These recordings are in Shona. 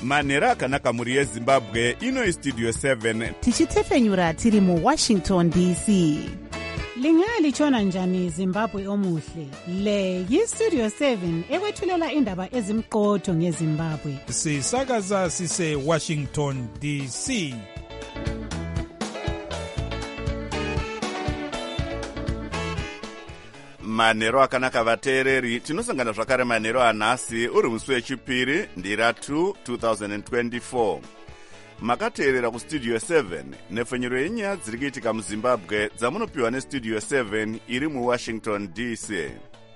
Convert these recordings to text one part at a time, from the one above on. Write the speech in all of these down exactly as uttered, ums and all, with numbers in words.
manhero akanaka mhuri yezimbabwe. Ino istudio seven tichitefenyura tiri muwashington D C. Lingalitshona njani Zimbabwe omuhle? Le yistudio seven ekwethulela indaba ezimqotho ngeZimbabwe. Sisakaza sise Washington D C. manhero akanaka vateereri, tinosangana zvakare manhero anhasi uri musi wechipiri ndira two twenty twenty-four. Makateerera kustudio seven nefenyero yenyaya dziri kuitika muzimbabwe dzamunopiwa nestudio seven iri muwashington D C.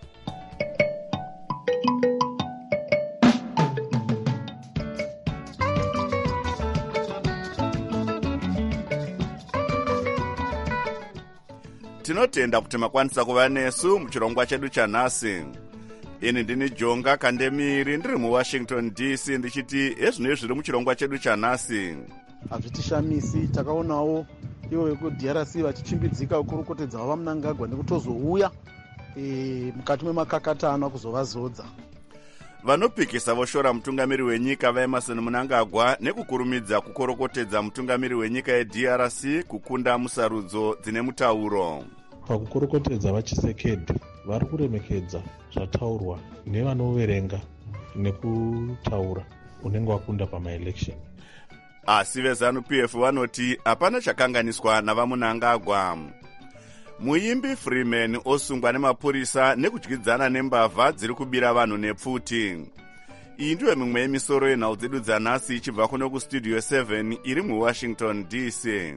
Tinotenda kuti makwanisa kuva nesu muchirongwa chedu chanhasi. Ini ndini Jonga Kandemiri ndiri muwashington D C ndichiti ezvino zviri muchirongwa chedu chanhasi. Hazvitishamisi, takaonawo ivo veku-D R C vachichimbidzika kukurukotedza vava Mnangagwa nekutozouya e, mukati memakakatano kuzovazodza. Vanopikisa voshora mutungamiri wenyika vaEmmerson Mnangagwa nekukurumidza kukorokotedza mutungamiri wenyika yeD R C kukunda musarudzo dzine mutauro. Pakukorokotedza vaChisekedi vari kuremekedza zvataurwa nevanoverenga nekutaura unenge wakunda pamaelection. Asi veZanu-P F vanoti hapana chakanganiswa navaMnangagwa. Muimbi Freeman osungwa nemapurisa nekudyidzana nembavha dziri kubira vanhu nepfuti. Iyi ndiyo mimwe yemisoro yenhau dzedu dzanhasi ichibva kuno kustudio seven iri muwashington D C.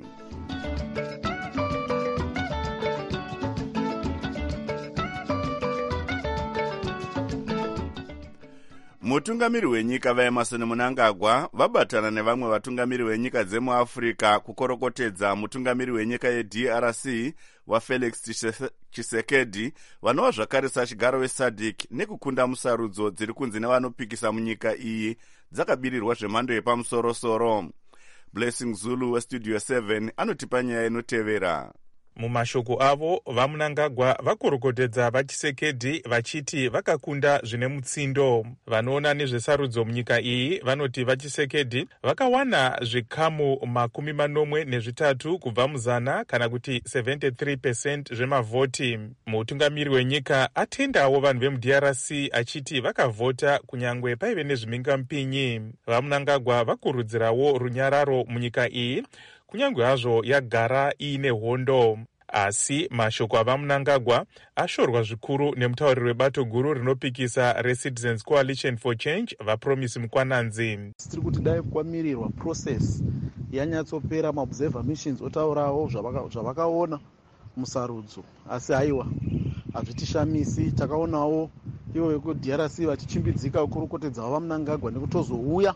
Mutungamiri wenyika vaEmmerson Mnangagwa vabatana nevamwe vatungamiri wenyika dzemuAfrica kukorokotedza mutungamiri wenyika yeD R C waFelix Tshisekedi vanova zvakare sachigaro weS A D C nekukunda musarudzo dziri kunzi nevanopikisa munyika iyi dzakabirirwa zvemhando yepamusoro-soro. Blessing Zulu westudio seven anotipa nyaya inotevera. Mumashoko avo vaMnangagwa vakorokotedza vaChisekedi vachiti vakakunda zvine mutsindo. Vanoona nezvesarudzo munyika iyi vanoti vaChisekedi vakawana zvikamu makumi manomwe nezvitatu kubva muzana kana kuti seventy-three percent zvemavhoti. Mutungamiri wenyika atendawo vanhu vemuD R C achiti vakavhota kunyangwe paive nezvimingamupinyi. VaMnangagwa vakurudzirawo runyararo munyika iyi kunyange hazvo yagara iine hondo. Asi mashoko avaMnangagwa ashorwa zvikuru nemutauriri webato guru rinopikisa reCitizens Coalition for Change vaPromise Mukwananzi. Tiri kuti dai kwamirirwa process yanyatsopera maobserver missions otaurawo zvavakaona musarudzo. Asi haiwa hazvitishamisi, takaonawo ivo veku-D R C vachichimbidzika kukurukotedza vava Mnangagwa nekutozouya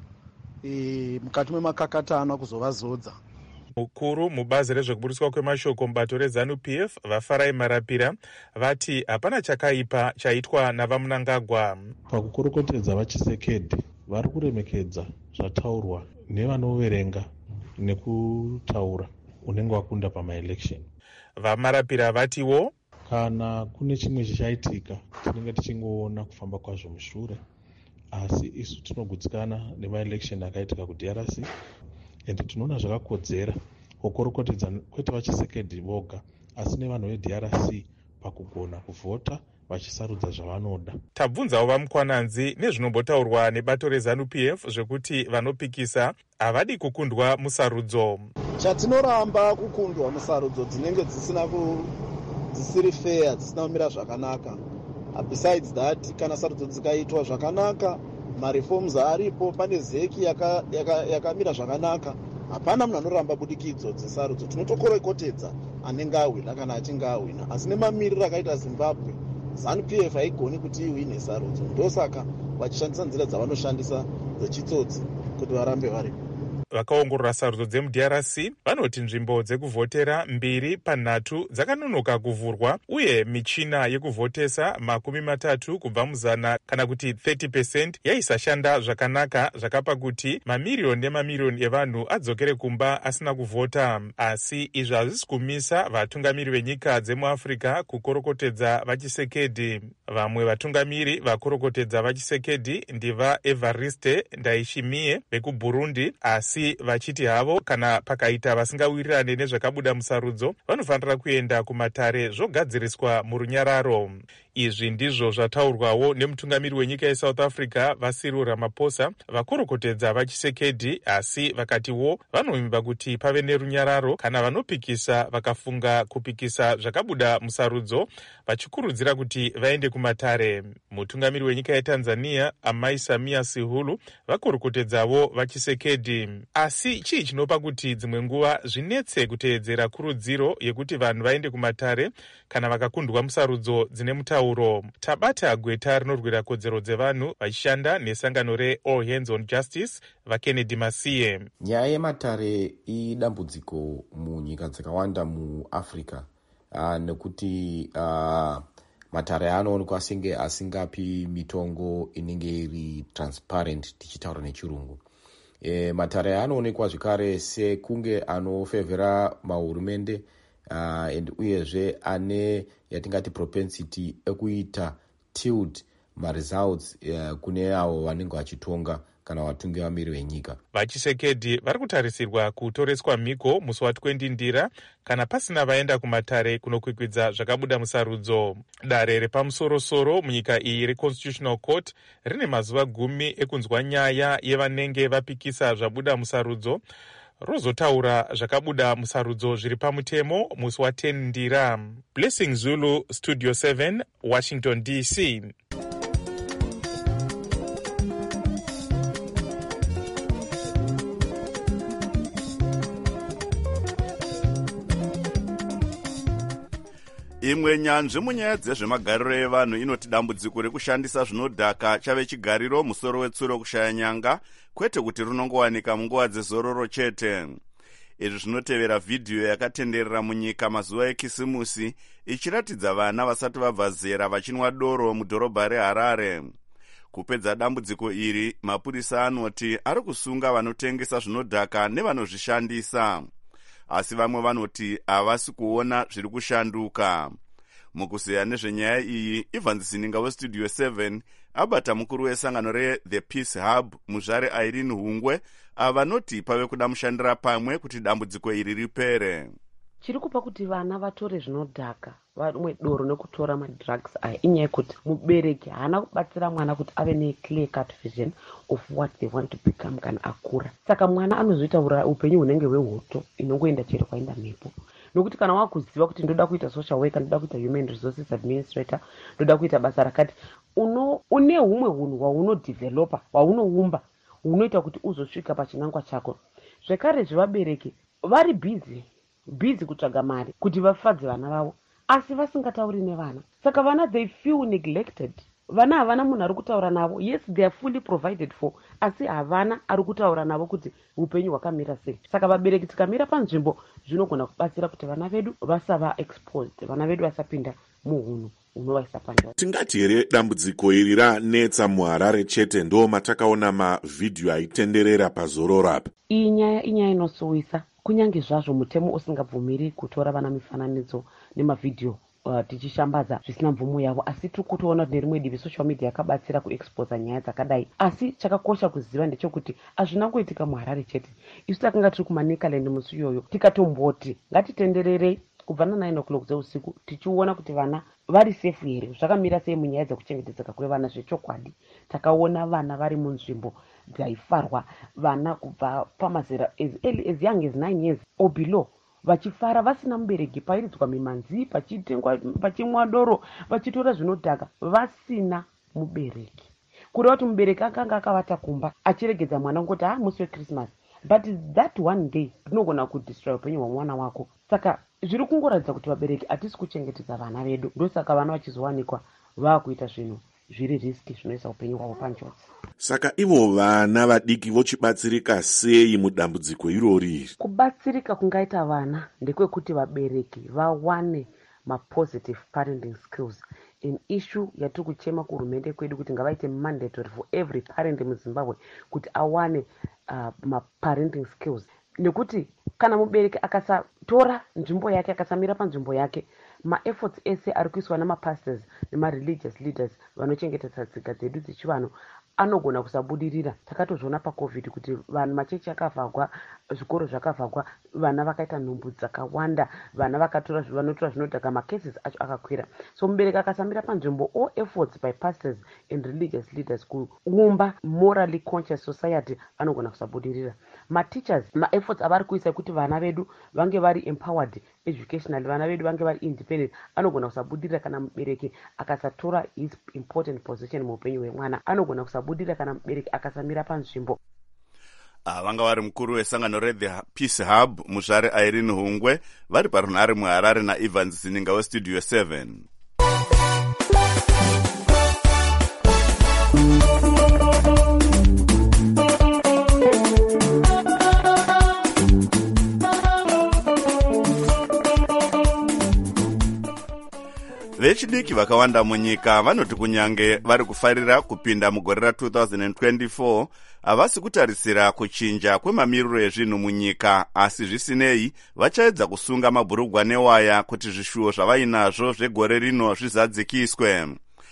e, mukati memakakatano kuzovazodza. Mukuru mubazi rezvekuburiswa kwemashoko mubato reZanu-P F vaFarai Marapira vati hapana chakaipa chaitwa navaMnangagwa. Pakukorokotedza vaChisekedi vari kuremekedza zvataurwa nevanoverenga nekutaura unenge wakunda pamaelection. VaMarapira vatiwo kana kune chimwe chichaitika tinenge tichingoona kufamba kwazvo mushure, asi isu tinogutsikana nemaelection akaitika kuD R C ende tinoona zvakakodzera kukorokotedza kwete vaChisekedi voga asi nevanhu veD R C pakugona kuvhota vachisarudza zvavanoda. Tabvunzawo vaMukwananzi nezvinombotaurwa nebato reZanu-P F zvekuti vanopikisa havadi kukundwa musarudzo. Chatinoramba kukundwa musarudzo dzinenge dzisina ku dzisiri fair, dzisina kumira zvakanaka. Besides that, kana sarudzo dzikaitwa zvakanaka, mareforms aripo, pane zeki yakamira yaka, yaka zvakanaka, hapana munhu anoramba budikidzo dzesarudzo. Tinotokorokotedza anenge awina kana achinge awina. Asi nemamiriro akaita Zimbabwe, ZANU-P F haigoni kuti iwine sarudzo. Ndosaka vachishandisa nzira dzavanoshandisa dzechitsotsi kuti varambe varipo. vakaongorora sarudzo dzemu D R C vanoti nzvimbo dzekuvhotera mbiri panhatu dzakanonoka kuvhurwa uye michina yekuvhotesa makumi matatu kubva muzana kana kuti thirty percent yaisashanda zvakanaka, zvakapa kuti mamiriyoni nemamiriyoni evanhu adzokere kumba asina kuvhota. Asi izvi hazvisi kumisa vatungamiri venyika dzemuafrica kukorokotedza vachisekedi. Vamwe vatungamiri vakorokotedza vachisekedi ndiva Evariste Ndayishimiye vekuBurundi, asi vachiti havo kana pakaita vasingawirirane nezvakabuda musarudzo vanofanira kuenda kumatare zvogadziriswa murunyararo. Izvi ndizvo zvataurwawo nemutungamiri wenyika yeSouth Africa vaCyril Ramaphosa vakorokotedza vachisekedi, asi vakatiwo vanovimba kuti pave nerunyararo kana vanopikisa vakafunga kupikisa zvakabuda musarudzo vachikurudzira kuti vaende kumatare. Mutungamiri wenyika yeTanzania Amai Samia Suluhu vakorokotedzawo vachisekedi. Asi chii chinopa kuti dzimwe nguva zvinetse kuteedzera kurudziro yekuti vanhu vaende kumatare kana vakakundwa musarudzo dzine mutauro? Tabata gweta rinorwira kodzero dzevanhu vachishanda nesangano reAll Hands on Justice vaKennedy Masiye. Nyaya yematare idambudziko munyika dzakawanda muAfrica uh, nekuti uh, matare anoonekwa senge asingapi mitongo inenge iri transparent tichitaura nechirungu. E, matare anoonekwa zvakare sekunge anofevhera mahurumende uh, and uyezve ane yatingati propensity ekuita tilt maresults uh, kune avo vanenge vachitonga kana vatungamiri venyika. Vachisekedi vari kutarisirwa kutoreswa mhiko musi wa20 Ndira kana pasina vaenda kumatare kunokwikwidza zvakabuda musarudzo. Dare repamusorosoro munyika iyi reConstitutional Court rine mazuva gumi ekunzwa nyaya yevanenge vapikisa zvabuda musarudzo rozotaura zvakabuda musarudzo zviri pamutemo musi wa10 Ndira. Blessing Zulu, Studio seven, Washington D C. Imwe nyanzvi munyaya dzezvemagariro evanhu inoti dambudziko rekushandisa zvinodhaka chave chigariro musoro wetsuro kushaya nyanga, kwete kuti rinongowanika munguva dzezororo chete. Izvi zvinotevera vhidhiyo yakatenderera munyika mazuva ekisimusi ichiratidza vana vasati vabva zera vachinwa doro mudhorobha reHarare. Kupedza dambudziko iri, mapurisa anoti ari kusunga vanotengesa zvinodhaka nevanozvishandisa. Asi vamwe vanoti havasi kuona zviri kushanduka. Mukuseya nezvenyaya iyi, Ivan Zininga weStudio seven abata mukuru wesangano reThe Peace Hub muzvare Irene Hungwe avanoti pave kuda mushandira pamwe kuti dambudziko iri ripere. Chiri kupa kuti vana vatore zvinodhaka vamwe doro nekutora madrugs aya inyaya yekuti mubereki haana kubatsira mwana kuti ave neclear cut vision of what they want to become kana akura. Saka mwana anozviita upenyu hunenge hwehoto inongoenda chero kwaenda mhepo. Nokuti kana wakuziva kuti ndoda kuita social worker, ndoda kuita human resources administrator, ndoda kuita basa rakati, uno une humwe hunhu hwaunodevelopa, hwaunoumba hunoita kuti uzosvika pachinangwa chako. Zvekare zvevabereki vari busy busy kutsvaga mari kuti vafadze vana vavo, asi vasingatauri nevana. Saka vana they feel neglected. Vana havana munhu ari kutaura navo. Yes, they are fully provided for, asi havana ari kutaura navo kuti upenyu hwakamira sei. Saka vabereki tikamira panzvimbo zvinogona kubatsira kuti vana vedu vasava exposed, vana vedu vasapinda muhunhu unovaisa panjodzi. Tingati here dambudziko iri ranetsa muHarare chete ndo matakaona mavhidhiyo aitenderera pazororo apa? Iyi nyaya inyaya inosowisa. Kunyange zvazvo mutemo usingabvumiri kutora vana mifananidzo nemavhidhiyo uh, tichishambadza zvisina mvumo yavo, asi tiri kutoona kuti nerimwe divi social media yakabatsira kuexposa nyaya dzakadai. Asi chakakosha kuziva ndechekuti hazvina kuitika muHarare chete. Isu takanga tiri kumaNicaland musi iyoyo tikatomboti ngatitendererei kubva na9 o'clock dzeusiku tichiona kuti vana vari safe here, zvakamira sei munyaya dzekuchengetedzeka kwevana zvechokwadi. Takaona vana vari munzvimbo dzaifarwa, vana kubva pamazera as early as young as nine years or below vachifara vasina mubereki, pairidzwa mimanzi, pachitengwa, pachimwa doro, vachitora zvinodhaka vasina mubereki. Kureva kuti mubereki akanga akavata kumba achiregedza mwana ngoti ah musi weChristmas, but that one day rinogona kudestroy upenyu hwamwana wako. Saka zviri kungoratidza kuti vabereki hatisi kuchengetedza vana vedu, ndosaka vana vachizowanikwa vakuita zvinhu zviri riski zvinoisa upenyu hwavo panjodzi. Saka ivo vana vadiki vochibatsirika sei mudambudziko irori? Kubatsirika kungaita vana ndekwekuti vabereki vawane ma-positive parenting skills. An issue yatiri kuchema kuhurumende kwedu kuti ngavaite mandatory for every parent muZimbabwe kuti awane uh, ma-parenting skills. Nekuti kana mubereki akasatora nzvimbo yake akasamira panzvimbo yake, ma-efforts ese ari kuiswa nama-pastors nema-religious leaders vanochengetedza tsika dzedu dzechivanhu anogona kusabudirira. Takatozviona paCovid kuti vanhu machechi akavhagwa, zvikoro zvakavhagwa, vana vakaita nhumbu dzakawanda, vana vakatora vanotora zvinodhaka, macases acho akakwira. So mubereki akasamira panzvimbo, all efforts by pastors and religious leaders kuumba morally conscious society anogona kusabudirira. Ma-teachers, ma-efforts avari kuisa kuti vana vedu vange vari empowered educationally, vana vedu vange vari independent, anogona kusabudirira kana mubereki akasatora his important position muupenyu hwemwana, anogona kusabudirira kana mubereki akasamira panzvimbo. Ah, vanga vari mukuru wesangano reThe Peace Hub muzvare Irene Hungwe vari parunhare muHarare naEvans Zininga weStudio seven. Vechidiki vakawanda munyika vanoti kunyange vari kufarira kupinda mugore ra-twenty twenty-four havasi kutarisira kuchinja kwemamiriro ezvinhu munyika, asi zvisinei vachaedza kusunga mabhurugwa newaya kuti zvishuwo zvavainazvo zvegore rino zvizadzikiswe.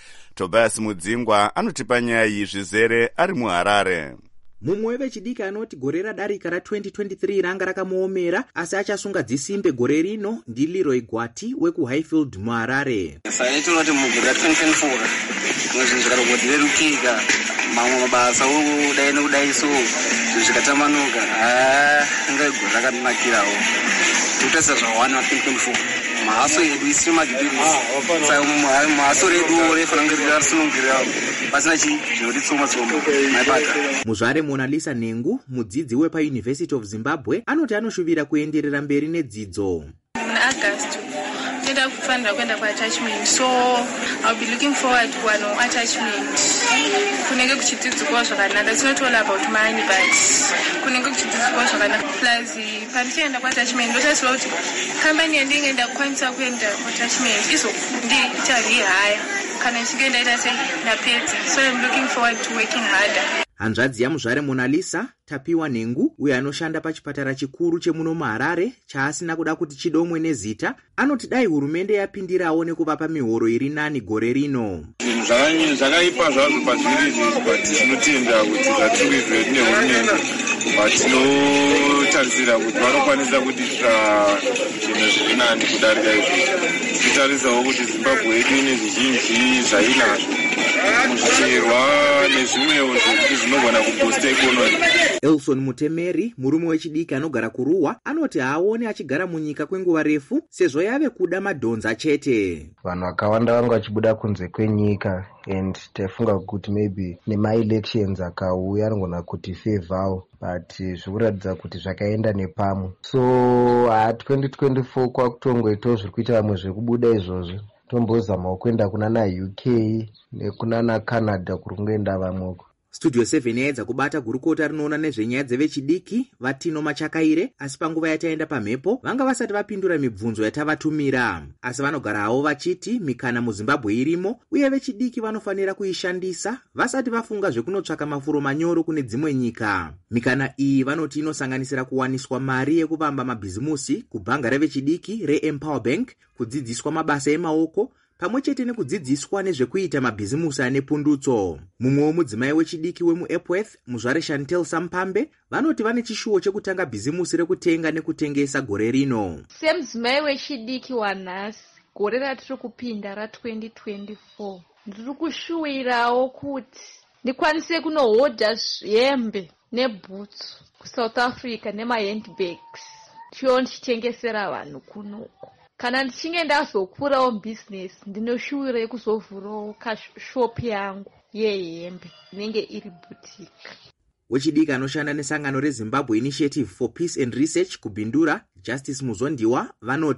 Tobias Mudzingwa anotipa nyaya iyi zvizere ari muHarare. Mumwe wevechidiki anoti gore radarika ra-twenty twenty-three ranga rakamuomera asi achasunga dzisimbe gore rino ndiLeroy Gwati wekuHighfield muHarare. Saka tinoti mugore ra-twenty twenty-four zvinhu zvikarogothererukika, mamwe mabasa okudai nekudai so zvikatamanuka, haa ingagore rakanakirawo tikutarisa zvawani wa-twenty twenty-four mahaso edu isiri madhibhirisi. Saka mahaso redu refanangirira risunungirirawo pasina chi zvinotitsoma-tsoma maipata. Muzvare Mona Lisa Nengu, mudzidzi wepaUniversity of Zimbabwe, anoti anoshuvira kuenderera mberi nedzidzo. August tenda kufanira kuenda kuattachment, so I'll be looking forward kuwana attachment. Kunenge kuchidzidzikwa zvakanaka. It's not all about money, but kunenge kuchidzidzikwa zvakanaka. Plus pandichienda kuattachment ndotarisira kuti kambani yandingaenda kukwanisa kuenda kuattachment izokundiita rehire kana ichinge ndaita sei napedza. So I'm looking forward to working harder. Hanzvadzi yaMuzvare Mona Lisa, Tapiwa Nengu, uyo anoshanda pachipatara chikuru chemuno muHarare chaasina kuda kuti chidomwe nezita, anoti dai hurumende yapindirawo nekuvapa mihoro iri nani gore rino. Zvinhu zvakaipa zvazvo pazviri izvi, but tinotenda kuti zvatiri nehurumende, but tinotarisira kuti vanokwanisa kuitira zvinhu zviri nani kudarika izvi. Titarisawo kuti Zimbabwe yedu ine zvizhinji zvainazvo muzvicherwa nezvimwewo zvekuti zvinogona kuboosta ikonomi. Elson Mutemeri, murume wechidiki anogara kuRuwa, anoti haaone achigara munyika kwenguva refu sezvo yave kuda madhonza chete. Vanhu vakawanda vanga vachibuda kunze kwenyika and taifunga kuti maybe nema-elections akauya anogona kuti favor, but zvikuratidza kuti zvakaenda nepamwe. So uh, twenty twenty-four kwakutongoitawo zviri kuita vamwe zvekubuda izvozvo. Tombozamawo kuenda kuna naU K nekuna naCanada kuri kungoenda vamweko. Studio seven yaedza kubata gurukota rinoona nezvenyaya dzevechidiki Vatino Machakaire, asi panguva yataenda pamhepo vanga vasati vapindura mibvunzo yatavatumira. Asi vanogara havo vachiti mikana muZimbabwe irimo uye vechidiki vanofanira kuishandisa vasati vafunga zvekunotsvaka mafuro manyoro kune dzimwe nyika. Mikana iyi vanoti inosanganisira kuwaniswa mari yekuvamba mabhizimusi kubhanga revechidiki reEmpower Bank, kudzidziswa mabasa emaoko pamwe chete nekudzidziswa nezvekuita mabhizimusi ane pundutso. Mumwe womudzimai wechidiki wemuEpworth, Muzvare Chantel Sampambe, vanoti vane chishuwo chekutanga bhizimusi rekutenga nekutengesa gore rino. Semudzimai wechidiki wanhasi, gore ratiri kupinda ra-twenty twenty-four, ndiri kushuwirawo kuti ndikwanise kunohodha hembe nebhutsu kuSouth Africa nemahandbags chiyo ndichitengesera vanhu kunuko. Kana ndichinge ndazokurawo business ndinoshuwira kuzovhurawo kashop yangu yehembe inenge iri boutique. Wechidiki anoshanda nesangano reZimbabwe Initiative for Peace and Research kubhindura, Justice Muzondiwa, vanoti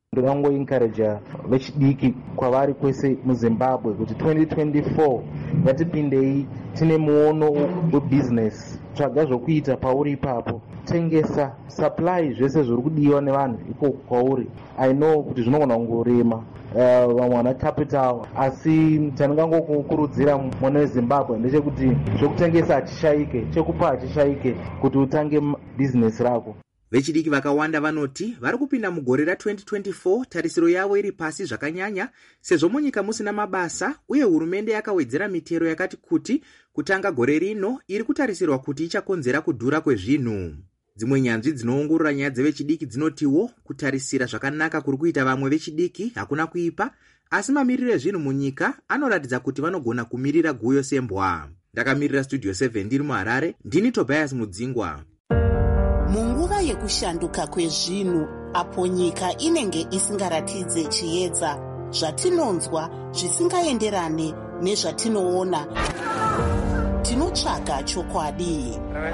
ndingangoencouragea vechidiki kwavari kwese muzimbabwe kuti twenty twenty-four ngatipindei tine muono webhizinesi. Tsvaga zvokuita pauri ipapo, tengesa, supply zvese zviri kudiwa nevanhu iko kwauri. I know kuti zvinogona kungorema vamwe vana capital, asi chandingangokukurudzira mwana wezimbabwe ndechekuti zvokutengesa hachishaike, chekupa hachishaike kuti utange bhizinesi rako. Vechidiki vakawanda vanoti vari kupinda mugore ra-twenty twenty-four tarisiro yavo iri pasi zvakanyanya sezvo munyika musina mabasa uye hurumende yakawedzera mitero yakati kuti kutanga gore rino iri kutarisirwa kuti ichakonzera kudhura kwezvinhu. Dzimwe nyanzvi dzinoongorora nyaya dzevechidiki dzinotiwo kutarisira zvakanaka kuri kuita vamwe vechidiki hakuna kuipa, asi mamiriro ezvinhu munyika anoratidza kuti vanogona kumirira guyo sembwa. Ndakamirira Studio seven ndiri muHarare, ndini Tobias Mudzingwa. Munguva yekushanduka kwezvinhu apo nyika inenge isingaratidze chiedza, zvatinonzwa zvisingaenderane nezvatinoona, tinotsvaga chokwadi.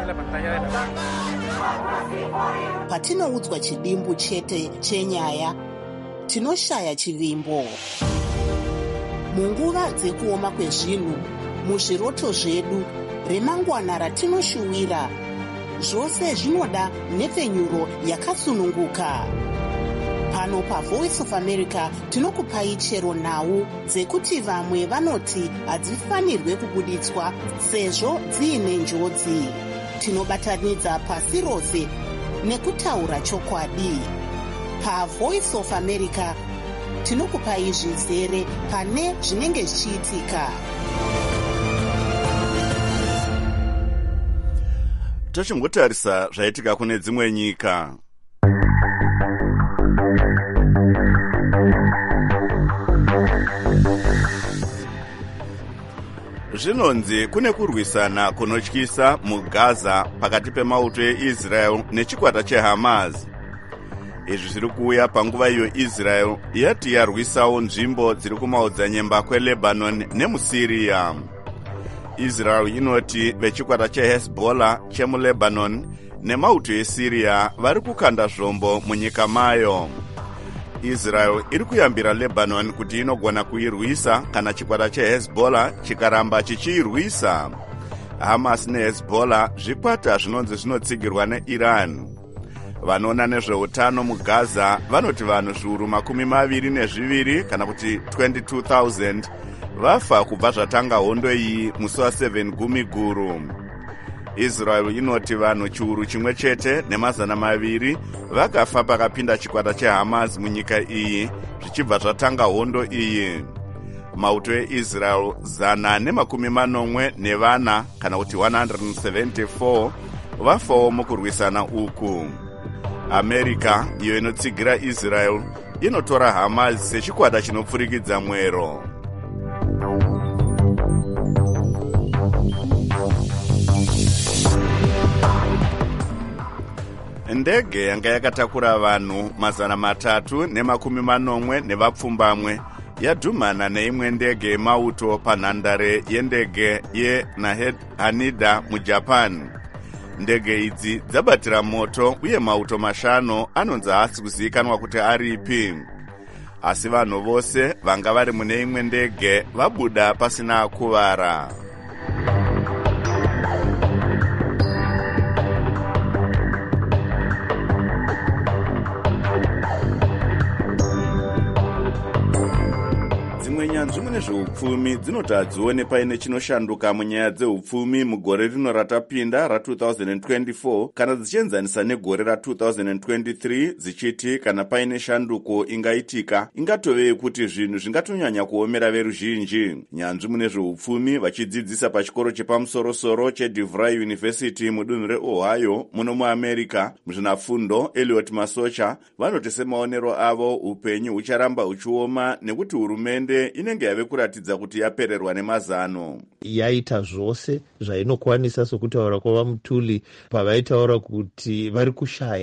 Patinoudzwa chidimbu chete chenyaya, tinoshaya chivimbo. Munguva dzekuoma kwezvinhu, muzviroto zvedu, remangwana ratinoshuwira, zvose zvinoda nhepfenyuro yakasununguka. Pano paVoice of America tinokupai chero nhau dzekuti vamwe vanoti hadzifanirwe kubuditswa sezvo dziine njodzi. Tinobatanidza pasi rose nekutaura chokwadi. PaVoice of America tinokupai zvizere pane zvinenge zvichiitika. Tochingotarisa zvaitika kune dzimwe nyika. Zvinonzi kune kurwisana kunotyisa muGaza pakati pemauto eIsrael nechikwata cheHamas. Izvi zviri kuuya panguva iyo Israel yati yarwisawo nzvimbo dziri kumaodzanyemba kweLebanon nemuSiria. Israel inoti vechikwata cheHezbollah chemuLebanon nemauto eSiria vari kukanda zvombo munyika mayo. Israel iri kuyambira Lebanon kuti inogona kuirwisa kana chikwata cheHezbollah chikaramba chichiirwisa. Hamas neHezbollah zvikwata zvinonzi zvinotsigirwa neIran. Vanoona nezveutano muGaza vanoti vanhu zviuru makumi maviri nezviviri kana kuti twenty-two thousand vafa kubva zvatanga hondo iyi musi wa7 gumi guru. Israel inoti vanhu chiuru chimwe chete nemazana maviri vakafa pakapinda chikwata cheHamas munyika iyi zvichibva zvatanga hondo iyi. Mauto eIsrael zana nemakumi manomwe nevana kana kuti one hundred seventy-four vafawo mukurwisana uku. America iyo inotsigira Israel inotora Hamas sechikwata chinopfurikidza mwero. Ndege yanga yakatakura vanhu mazana matatu nemakumi manomwe nevapfumbamwe yadhumana neimwe ndege yemauto panhandare yendege yeNahed Haneda muJapan. Ndege idzi dzabatira moto uye mauto mashanu anonzi haasi kuzivikanwa kuti aripi. Asi vanhu vose vanga vari mune imwe ndege vabuda pasina kuvara. Dzimwe nyanzvi mune zveupfumi dzinoti hadzione paine chinoshanduka munyaya dzeupfumi mugore rino ratapinda ra-twenty twenty-four kana dzichienzanisa negore ra-twenty twenty-three dzichiti kana paine shanduko ingaitika ingatove kuti zvinhu zvingatonyanya kuomera veruzhinji. Nyanzvi mune zveupfumi vachidzidzisa pachikoro chepamusorosoro cheDeVry University mudunhu reOhio muno muAmerica muzvinafundo Elliot Masocha vanoti semaonero avo upenyu hucharamba huchioma nekuti hurumende inenge yave kuratidza kuti yapererwa nemazano. Yaita zvose zvainokwanisa sokutaura kwava Mutuli pavaitaura kuti vari kushaya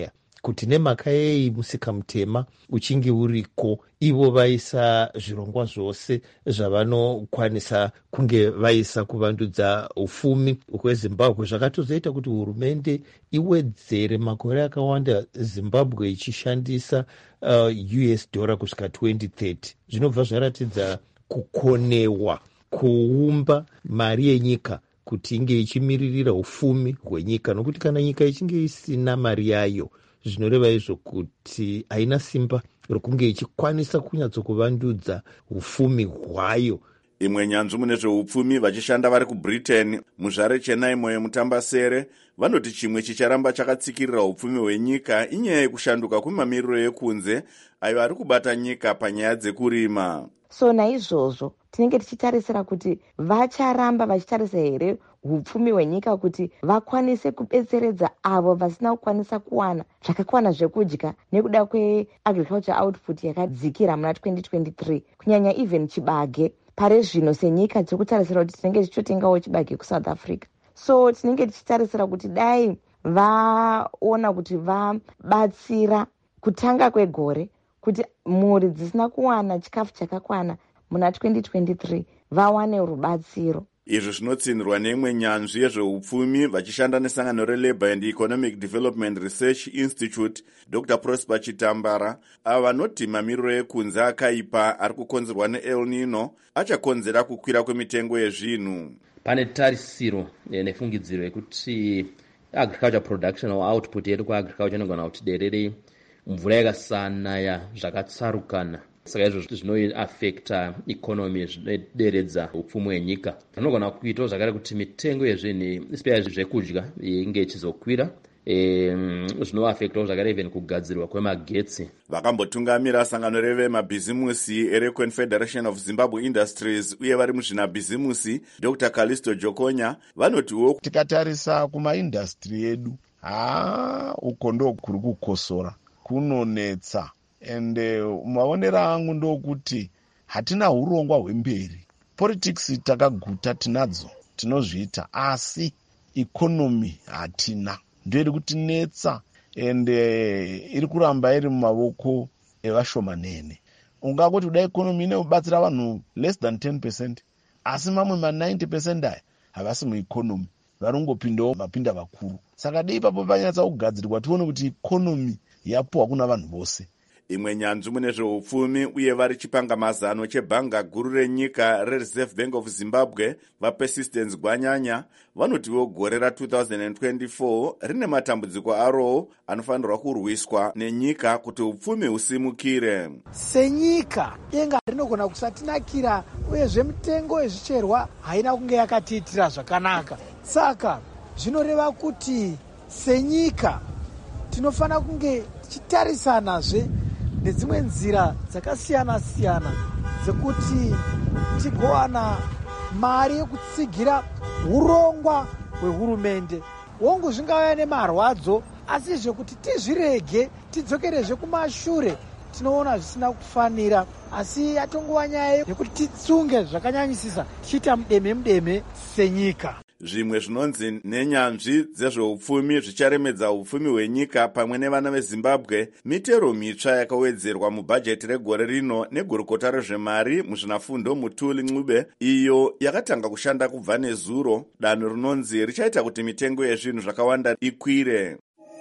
kuti nemhaka yei musika mutema uchinge uriko ivo vaisa zvirongwa zvose zvavanokwanisa kunge vaisa kuvandudza ufumi hwezimbabwe. zvakatozoita kuti hurumende iwedzere makore akawanda zimbabwe ichishandisa uh, U S dollar kusvika twenty thirty. zvinobva zvaratidza kukonewa kuumba mari yenyika kuti inge ichimiririra ufumi hwenyika, nokuti kana nyika ichinge isina mari yayo zvinoreva izvo kuti haina simba rokunge ichikwanisa kunyatsokuvandudza ufumi hwayo. Imwe nyanzvi mune zveupfumi vachishanda vari kuBritain, muzvare Chenaimo yemutambasere, vanoti chimwe chicharamba chakatsikirira upfumi hwenyika inyaya yekushanduka kwemamiriro ekunze ayo ari kubata nyika panyaya dzekurima. So naizvozvo tinenge tichitarisira kuti vacharamba vachitarisa here upfumi hwenyika kuti vakwanise kubetseredza avo vasina kukwanisa kuwana zvakakwana zvekudya nekuda kweagriculture output yakadzikira muna twenty twenty-three, kunyanya even chibage. Pare zvino senyika tiri kutarisira kuti tinenge tichitotengawo chibage kuSouth Africa. So tinenge tichitarisira kuti dai vaona kuti vabatsira kutanga kwegore kuti mhuri dzisina kuwana chikafu chakakwana muna twenty twenty-three vawane rubatsiro. Izvi zvinotsinirwa neimwe nyanzvi yezveupfumi vachishanda nesangano reLabour and Economic Development Research Institute, Doctor Prosper Chitambara, ava vanoti mamiriro ekunze akaipa ari kukonzerwa neEl Nino achakonzera kukwira kwemitengo yezvinhu. Pane tarisiro nefungidziro yekuti agriculture production or output yedu kwaagriculture inogona kuti derere mvura yakasanaya zvakatsarukana. Saka izvo zvinoaffecta economy, zvinoderedza upfumi hwenyika. Zvinogona kuitawo zvakare kuti mitengo yezvinhu especially zvekudya inge ichizokwira. E, zvinoaffectawo zvakare even kugadzirwa kwemagetsi. Vakambotungamira sangano revemabhizimusi ereConfederation of Zimbabwe Industries uye vari muzvinabhizimusi, Doctor Callisto Jokonya, vanotiwo tikatarisa kumaindastri edu, haa uko ndo kuri kukosora, kunonetsa. Ende maonera angu ndokuti hatina urongwa hwemberi. Politics takaguta tinadzo, tinozviita, asi economy hatina. Ndio iri kutinetsa ende iri kuramba iri mumavoko evashomanene. Ungangoti kuda economy inobatsira vanhu less than ten percent, asi mamwe ma ninety percent aya havasi mueconomy, varongopindawo mapinda vakuru. Saka dei ipapo panyatsa kugadzirwa tione kuti economy yapuwa kuna vanhu vose. Imwe nyanzvi mune zveupfumi uye vari chipanga mazano chebhanga guru renyika reReserve Bank of Zimbabwe, vaPersistence Gwanyanya, vanotiwo gore ra-twenty twenty-four rine matambudziko arowo anofanirwa kurwiswa nenyika kuti upfumi husimukire. Senyika denga rinogona kusatinakira uyezve mitengo yezvicherwa haina kunge yakatiitira zvakanaka. Saka zvinoreva kuti senyika tinofana kunge tichitarisanazve nedzimwe nzira dzakasiyana siyana dzekuti tigowana mari yekutsigira urongwa hwehurumende. Wongu zvingauya nemarwadzo, asi zvekuti tizvirege tidzokerezve kumashure tinoona zvisina kufanira, asi yatongova nyaya yekuti titsunge zvakanyanyisisa tichiita mudeme mudeme senyika. Zvimwe zvinonzi nenyanzvi dzezveupfumi zvicharemedza upfumi hwenyika pamwe nevana veZimbabwe, mitero mitsva yakawedzerwa mubhajeti regore rino negurukota rezvemari muzvinafundo Mutuli Ncube, iyo yakatanga kushanda kubva nezuro, danho rinonzi richaita kuti mitengo yezvinhu zvakawanda ikwire.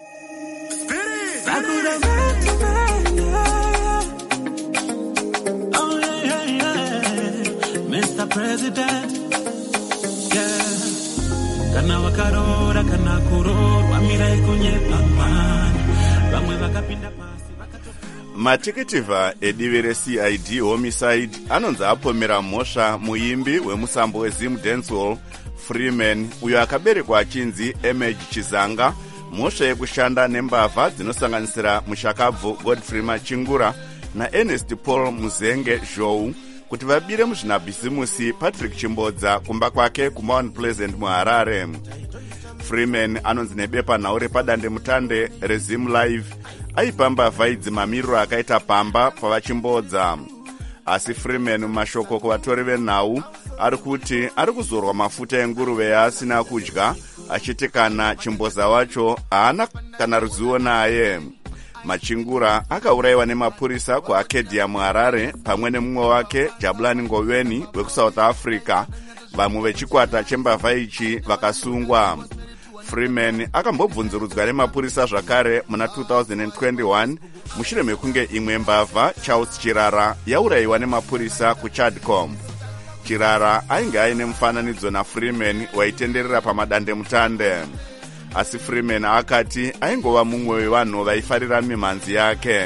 Mister President, yeah. Kana wakarora kana kurorwa mirai kunyepa mwana vamwe vakapinda pasi vakatoka. Mateketiva edivi reC I D homicide anonzi apomera mhosva muimbi wemusambo weZim Dancehall Freeman uyo akaberekwa achinzi Image Chizanga mhosva yekushanda nembavha dzinosanganisira Mushakabvu Godfrey Machingura naErnest Paul Muzenge Zhou kuti vabire muzvinabhizimusi Patrick Chimbodza kumba kwake kuMount Pleasant muHarare. Freeman anonzi nebepa nhau repadande mutande reZim Live aipa mbavha idzi mamiriro akaita pamba pavachimbodza. Asi Freeman mumashoko kuvatori venhau ari kuti ari kuzorwa mafuta enguruve yaasina kudya, achiti kana Chimbodza wacho haana kana ruzivo naye. Machingura akaurayiwa nemapurisa kuAcadia muHarare pamwe nemumwe wake Jabulani Ngoweni wekuSouth Africa, vamwe vechikwata chembavha ichi vakasungwa. Freeman akambobvunzurudzwa nemapurisa zvakare muna two thousand twenty-one mushure mekunge imwe mbavha Charles Chirara yaurayiwa nemapurisa kuChadcombe. Chirara ainge aine mufananidzo naFreeman waitenderera pamadandemutande, asi Freeman akati aingova mumwe wevanhu vaifarira mimhanzi yake.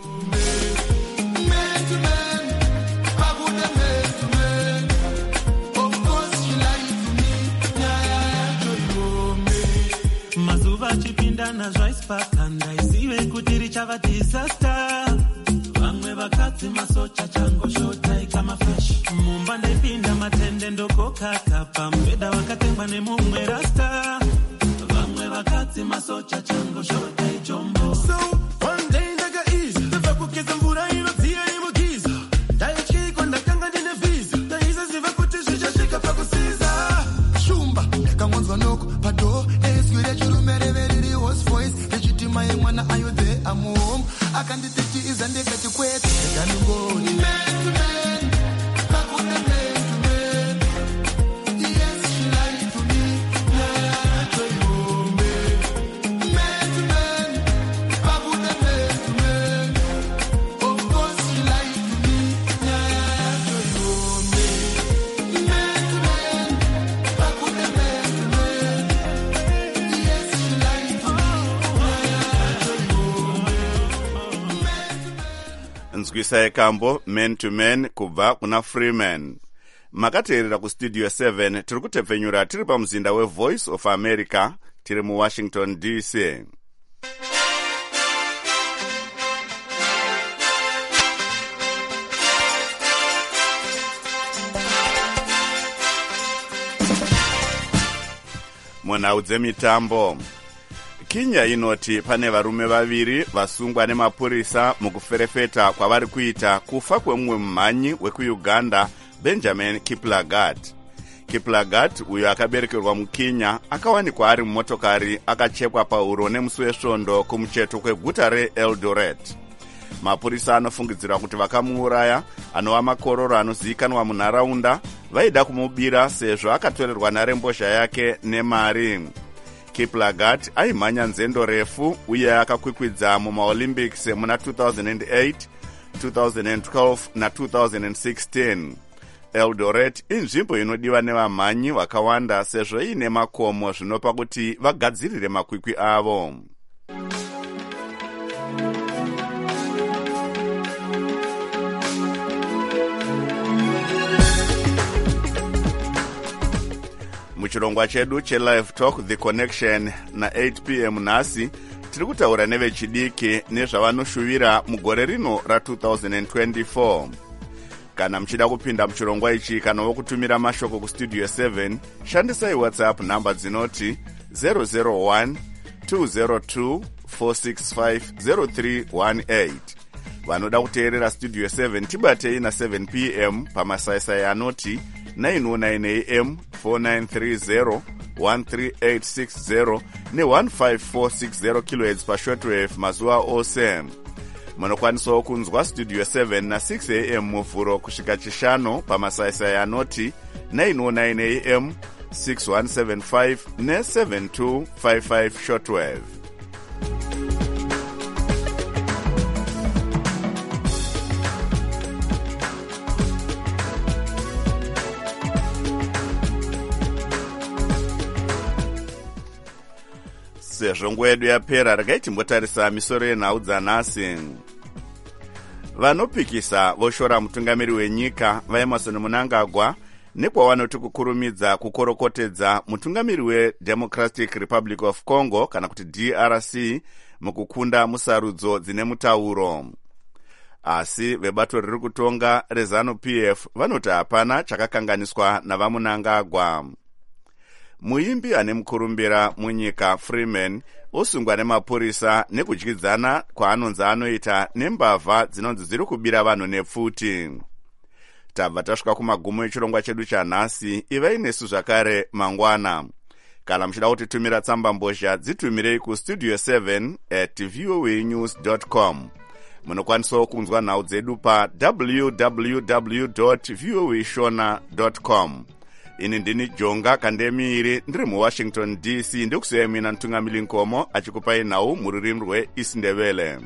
Mazuva chipindana zvaisipaka ndaizive kuti richava disaster. Vamwe vakadzi masocha chango shota ikama fresh. Mumba ndaipinda matende ndokokaka pambeda wakatengwa nemumwe rasta. Vamwe vakadzi masocha chango shota ichombo. So one day ndakaiza ndabva kugeza mvura inodziya imugiza. Ndaityikwa ndakanga ndine visa. Ndaisaziva kuti zvichasvika pakusiza. Shumba ndakangonzwa noko pado ezwi rechirume reveriri host voice rechiti mai mwana ayo the am home. Akandititi iza ndekati kwete ndaningoni man to man pakude man to man. Yes she lied to me yeah to you man to man pakude man to man. Of course she lied to me yeah to you man to man pakude man to man. Yes she lied to me yeah to you. Nzwisa yekambo Man to Man kubva kuna Freeman. Makateerera kustudio seven tiri kutepfenyura tiri pamuzinda weVoice of America tiri muWashington D C. Munhau dzemitambo. Kenya inoti pane varume vaviri vasungwa nemapurisa mukuferefeta kwavari kuita kufa kwemumwe mumhanyi wekuUganda Benjamin Kiplagat. Kiplagat uyo akaberekerwa muKenya akawanikwa ari mumotokari akachekwa pauro nemusi wesvondo kumucheto kweguta reEldoret. Mapurisa anofungidzira kuti vakamuuraya, anova makororo anozivikanwa munharaunda, vaida kumubira sezvo akatorerwa nharembozha yake nemari. Kiplagat aimhanya nzendo refu uye akakwikwidza mumaOlympics muna two thousand eight, two thousand twelve na two thousand sixteen. Eldoret inzvimbo inodiwa nevamhanyi vakawanda sezvo ine makomo zvinopa kuti vagadzirire makwikwi avo. Muchirongwa chedu cheLive Talk The Connection na eight p m nhasi tiri kutaura nevechidiki nezvavanoshuvira mugore rino ra two thousand twenty-four. Kana muchida kupinda muchirongwa ichi kana wokutumira mashoko kustudio seven, shandisai WhatsApp namba dzinoti zero zero one two zero two four six five zero three one eight. Vanoda kuteerera studio seven tibatei na seven p m pamasaisai anoti nine oh nine a m four nine three zero one three eight six zero ne one five four six zero kilohertz pashortwave mazuva ose. Munokwanisawo kunzwa studio seven na six a m muvhuro kusvika chishanu pamasaisai anoti nine oh nine a m six one seven five ne seven two five five shortwave. Sezvo nguva yedu yapera, regai timbotarisa misoro yenhau dzanhasi. Vanopikisa voshora mutungamiri wenyika vaEmmerson Mnangagwa nekwavanoti kukurumidza kukorokotedza mutungamiri weDemocratic Republic of Congo kana kuti D R C mukukunda musarudzo dzine mutauro. Asi vebato riri kutonga reZanu P F vanoti hapana chakakanganiswa navaMnangagwa. Muimbi ane mukurumbira munyika Freeman osungwa nemapurisa nekudyidzana kwaanonzi anoita nembavha dzinonzi dziri kubira vanhu nepfuti. Tabva tasvika kumagumo echirongwa chedu chanhasi, ivai nesu zvakare mangwana. kana muchida kutitumira tsamba mbozha dzitumirei kustudio seven at voa news dot com. Munokwanisawo kunzwa nhau dzedu pa w w w dot voa shona dot com. Ini ndini Jonga Kandemiri ndiri muWashington D C ndikusiya mina Ntungamili Nkomo achikupai nhau mururimi rweIsindebele.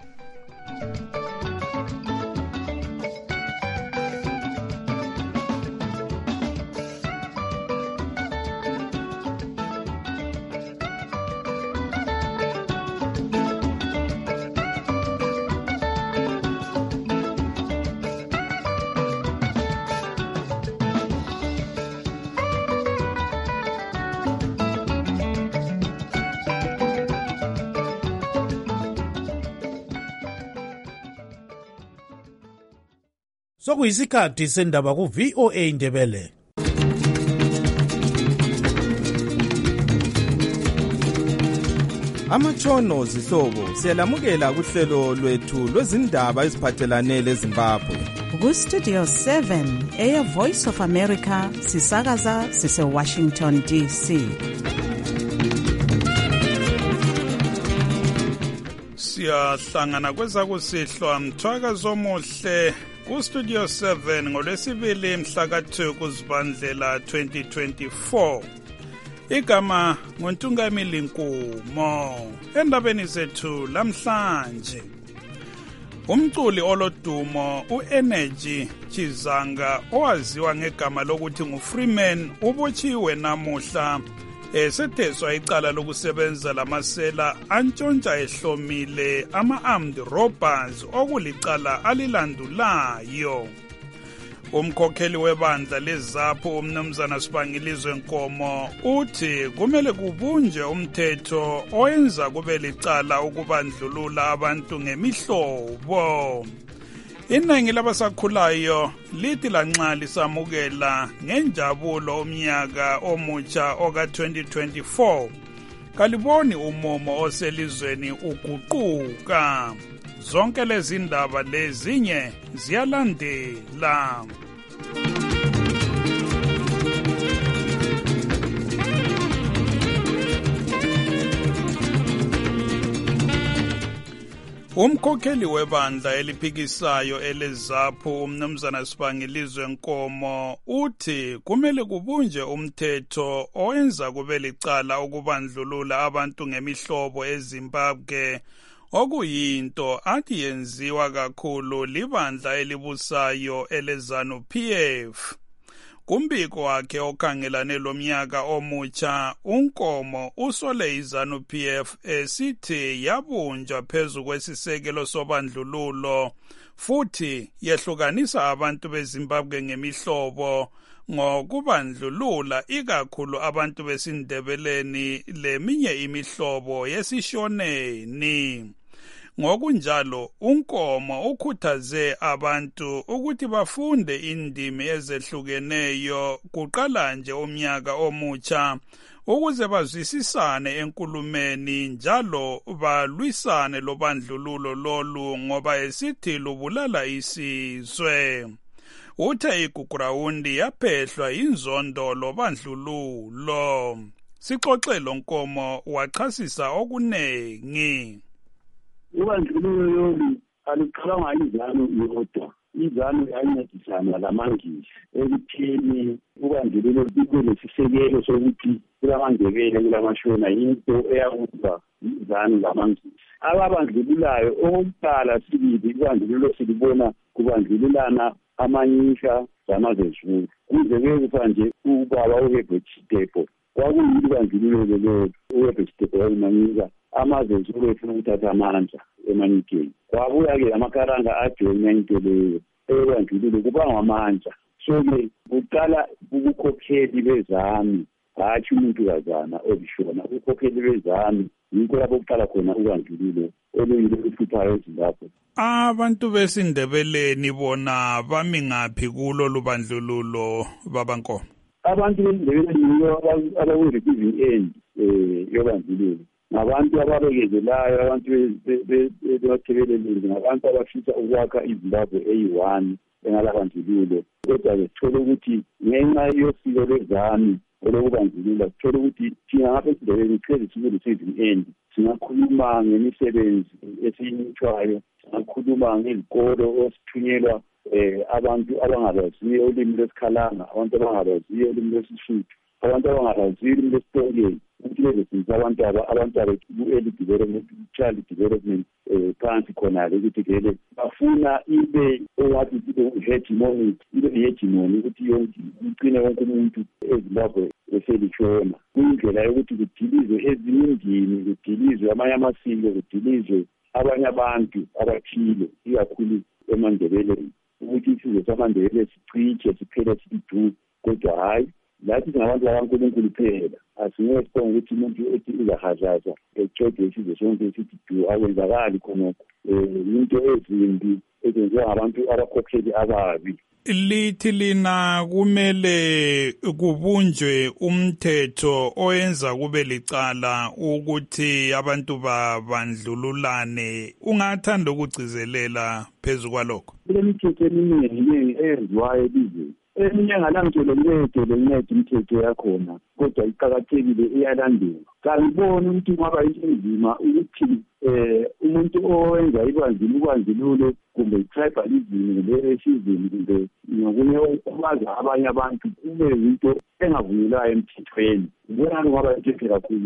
Sokuyisikhathi sendaba ku V O A Ndebele. Amatshono zihlobo siyalamukela kuhlelo lwethu lwezindaba eziphathelane leZimbabwe. Ku Studio seven eya Voice of America sisakaza sise Washington D C. Siyahlangana kwezakusihlwa mthwakazo omuhle ku Studio seven ngolwesibili mhla ka two kuZibandlela twenty twenty-four. Igama nguNtungamili Nkomo. Endabeni zethu lamhlanje, umculi olodumo uEnergy Chizanga owaziwa ngegama lokuthi nguFreeman ubotshiwe namuhla esetheswa icala lokusebenza lamasela antshontsha ehlomile ama-armed robbers okulicala alilandulayo. Umkhokheli webandla leZAPHU umnumzana Sibangilizwe Nkomo uthi kumele kubunje umthetho oyenza kube licala ukubandlulula abantu ngemihlobo. Iningi labasakhulayo lithi lanxa lisamukela ngenjabulo umnyaka omutsha oka twenty twenty-four kaliboni umumo oselizweni uguquka. Zonke lezi ndaba lezinye ziyalandela. Umkhokheli webandla eliphikisayo eleZAPHU umnumzana Sibangilizwe Nkomo uthi kumele kubunje umthetho oyenza kube licala ukubandlulula abantu ngemihlobo eZimbabwe, okuyinto athi yenziwa kakhulu libandla elibusayo eleZANU P F. Kumbiko wakhe okhangelane lomnyaka omutsha, uNkomo usole iZANU P F esithi yabunjwa phezu kwesisekelo sobandlululo futhi yehlukanisa abantu beZimbabwe ngemihlobo ngokubandlulula ikakhulu abantu besindebeleni leminye imihlobo yesishoneni. Ngokunjalo uNkomo ukhuthaze abantu ukuthi bafunde indimi ezehlukeneyo kuqala nje umnyaka omutsha ukuze bazwisisane enkulumeni njalo balwisane lobandlululo lolu ngoba esithi lubulala isizwe. Uthe igugrawundi yaphehlwa inzondo lobandlululo. Sixoxe lo Nkomo wachasisa okunengi. Ubandlululo lolu aluqalanga iZANU yodwa. iZANU yayincedisana lamangisi ekutheni ubandlululo libe lesisekelo sokuthi kulamandebele kulamashona into eyakuba iZANU lamangisi. Ababandlululayo okokuqala sibili ubandlululo silibona kubandlululana amanyisha zamazezulu. Kuze kuyekufa nje ubaba uHerbert Chitepo kwakuyili bandlululo lelo uHerbert Chitepo wayimanyisa amazezulu efuna ukuthatha amandla emanikeni. Kwabuya-ke amakaranga ajoyina into leyo ebandlululo kubanga amandla. So-ke kuqala ubukhokheli beZANU, hatshi umuntu kazana olishona. Ubukhokheli beZANU yikho lapho kuqala khona ubandlululo oluyilo oluhluphayo eZimbabwe. Abantu besindebeleni bona bami ngaphi kulo lubandlululo baba Nkomo? Abantu besindebeleni yibo abaku-receiving end eh yobandlululo. Ngabantu ababekezelayo, abantu bebathebeleleni, ngabantu abafisa ukwakha iZimbabwe eyi-one engalabandlululo. Kodwa-ke sithole ukuthi ngenxa yosiko lweZANU olokubandlulula sithole ukuthi thina ngapha esindebeni sihlezi siku-receiving end. Singakhuluma ngemisebenzi esiyinithwayo, singakhuluma ngezikolo osithunyelwa um abantu abangalwaziyo ulimi lwesikhalanga, abantu abangalwaziyo ulimi lwesisuthu, abantu abangalwaziyo ulimi lwesitongeni, ukuthi bezofundisa abantu abantwana ku-early development, child development um phansi khonale ukuthi vele bafuna ibe owathi i-hegemonic, ibe i-hegemony ukuthi yonke ugcine wonke umuntu eZimbabwe eselitshona. Kuyindlela yokuthi kudilizwe ezinye indimi, kudilizwe amanye amasiko, kudilizwe abanye abantu abathile, ikakhulu eMandebeleni, ukuthi isizwe samaNdebele sichiche siphele sidu, kodwa hayi lathi singabantu bakaNkulunkulu phela. Asingeke sibonge ukuthi umuntu ethi uzahazaza ecede isizwe sonke sithi du, akwenzakali khonokho. Um into ezimbi ezenziwa ngabantu abakhokheli ababi. Lithi lina kumele kubunjwe umthetho oyenza kube licala ukuthi abantu babandlululane. Ungathanda ukugcizelela phezu kwalokho? Kulemithetho eminingi eyenziwayo elizweni. Eminye ngalamtshelo kuleyo lencede imithetho yakhona, kodwa iqakathekile iyalandelwa. Kangiboni ukuthi kungaba inzima ukuthi um umuntu owenza ibandlululo kumbe i-tribalism, le-racism kumbe nokunye okubaza abanye abantu kube yinto engavunyelwayo emthethweni. Ngibona kungaba yinto kakhulu,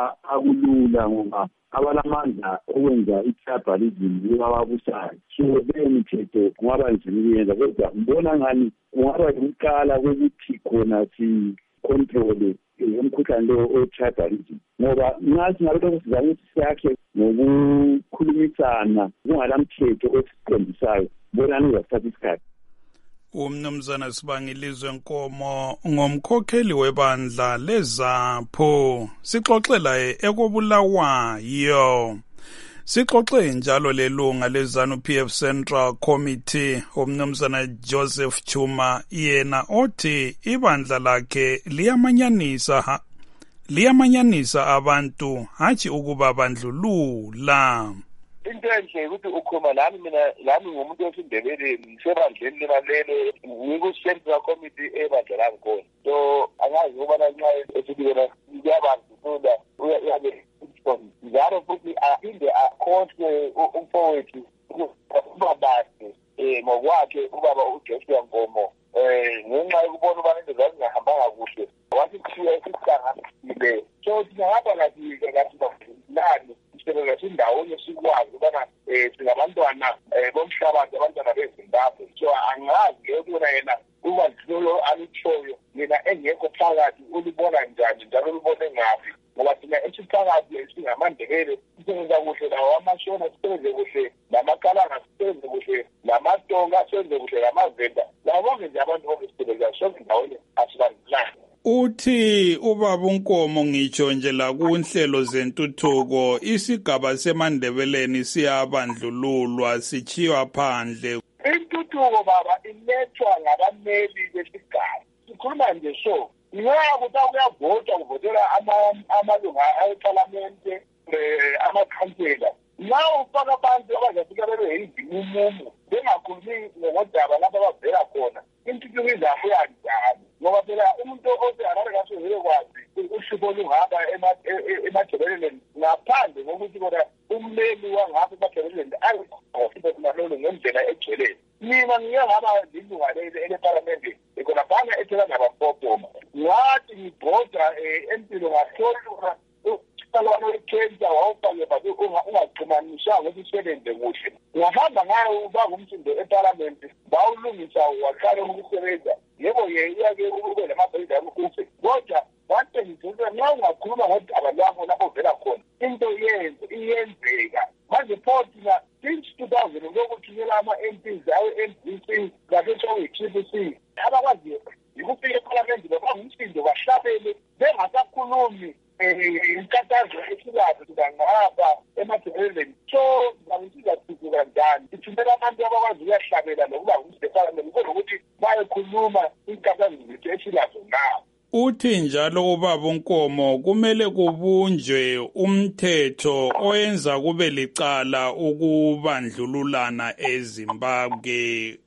akulula ngoba abalamandla okwenza i-tribalism ababusayo. So leyo mithetho kungaba nzima ukuyenza, kodwa ngibona ngani kungaba yikuqala kokuthi khona si-control umkhuhlane lo o-tribalism, ngoba ngathi ngabe lokho sizame ukuthi siyakhe ngokukhulumisana kungalamthetho osiqondisayo, bonani uzasithatha isikhathi. Umnumzana Sibangilizwe Nkomo ngomkhokheli webandla leZAPHO, sixoxe laye ekobulawayo. Sixoxe njalo lelunga leZANU P F Central Committee umnumzana Joseph Chuma, yena othi ibandla lakhe liyamanyanisa liyamanyanisa abantu hathi ukuba bandlulula. Into enhle ukuthi ukhoma lami mina lami ngumuntu wesindebele ngisebandleni lebalele ngiku-Central Committee ebandla lami khona. So angazi ukubana nxa esibikela kuyabandlulula uyabe njalo futhi aphinde akhohlwe umfowethu ubabade um ngokwakhe ubaba uJoshua Nkomo um ngenxa yokubona ubana into zazingahambanga kuhle wathi kuthiwa sisihlanganisile. So singahamba kathi kathi lani sisebenza sindawonye sikwazi ubana um singabantwana um bomhlabathi, abantwana beZimbabwe. So angazi ukubona yena ubandlululo alitshoyo yena engekho phakathi ulibona njani njalo ulibone ngaphi, ngoba thina esiphakathi singamaNdebele sisebenza kuhle lawo amashona, sisebenze kuhle namakhalanga, sisebenze kuhle namatonga, sisebenze kuhle namavenda, labo bonke nje abantu bonke sisebenza sonke ndawonye asibandlulani. Uthi ubaba uNkomo ngitsho nje la kunhlelo zentuthuko isigaba seMandebeleni siyabandlululwa sichiwa phandle. Intuthuko baba ilethwa ngabameli besigaba. Sikhuluma nje so nxa kuthi kuyavotwa kuvotela amalunga eParliamente, amakhansela, nxa ufaka abantu abazafika bebe yizimumumu bengakhulumi ngodaba lapho abavela khona, intuthuko izabuya njani? Ngoba phela umuntu oseharare kasozele kwazi uhlupho olungapha eMadebeleni ngaphandle ngokuthi kodwa ummeli wangapha eMadebeleni ayikhiphe nalolo ngendlela egcweleyo. Mina ngiyengaba lilunga leParliamente khonapha ethela nabafoboma, ngathi ngibhoda empilo ngathola usalwana wekhensa wawufake but ungaxhumanisanga ukuthi usebenze kuhle. Ngahamba ngayo uba ngumsindo eParliamente bawulungisa waqala ukusebenza. Yebo ye iyake ube lamabhilidi akukuhle, kodwa wathi ngizizwa nxa ungakhuluma ngodaba lwakho lapho vela khona into yenze iyenzeka. Manje phothi na since two thousand lokuthunyela ama-M Ps awe-M D C lasesowe-Triple C abakwaziyo yikufika eParliamente babangumsindo bahlabele bengasakhulumi inkathazo esilazo singangapha eMadebeleni. So ngangisizathuthuka njani ithumela abantu abakwazi ukuyahlabela nokuba ngumsindo eParliamente kunokuthi bayekhuluma inkathazo zethu esilazo ngawo. Uthi njalo ubaba uNkomo kumele kubunjwe umthetho oyenza kube licala ukubandlululana eZimbabwe.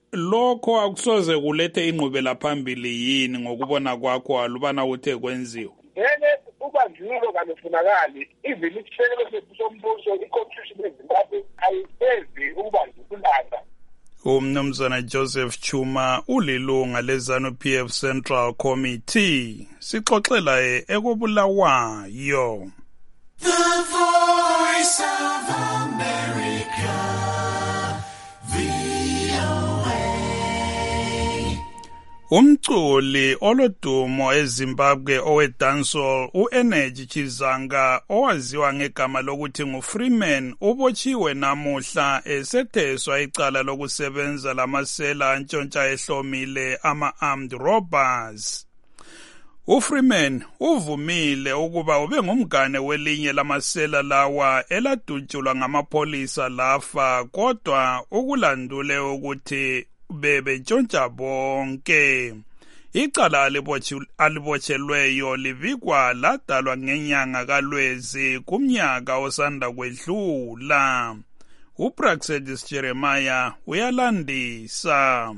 lokho akusoze kulethe inqubela phambili yini ngokubona kwakho alubana uthe kwenziwa? Yene ubandlululo kalufunakali even isisekelo sethu sombuso i-constitution yeZimbabwe ayisezi ukubandlululana. Umnumzana Joseph Chuma ulilunga leZANU-P F Central Committee sixoxela ekobulawayo. The Voice of America, V O A. Umculi olodumo eZimbabwe owedancehall uEnergy Chizanga owaziwa ngegama lokuthi nguFreeman ubotshiwe namuhla esetheswa icala lokusebenza lamasela antshontsha ehlomile ama-armed robbers. uFreeman uvumile ukuba ube ngumngane welinye lamasela lawa eladutshulwa ngamapolisa lafa kodwa ukulandule ukuthi bebentshontsha bonke. Icala alibotshelweyo livikwa ladalwa ngenyanga kaLwezi kumnyaka osanda kwedlula. uPraxedis Jeremiah uyalandisa.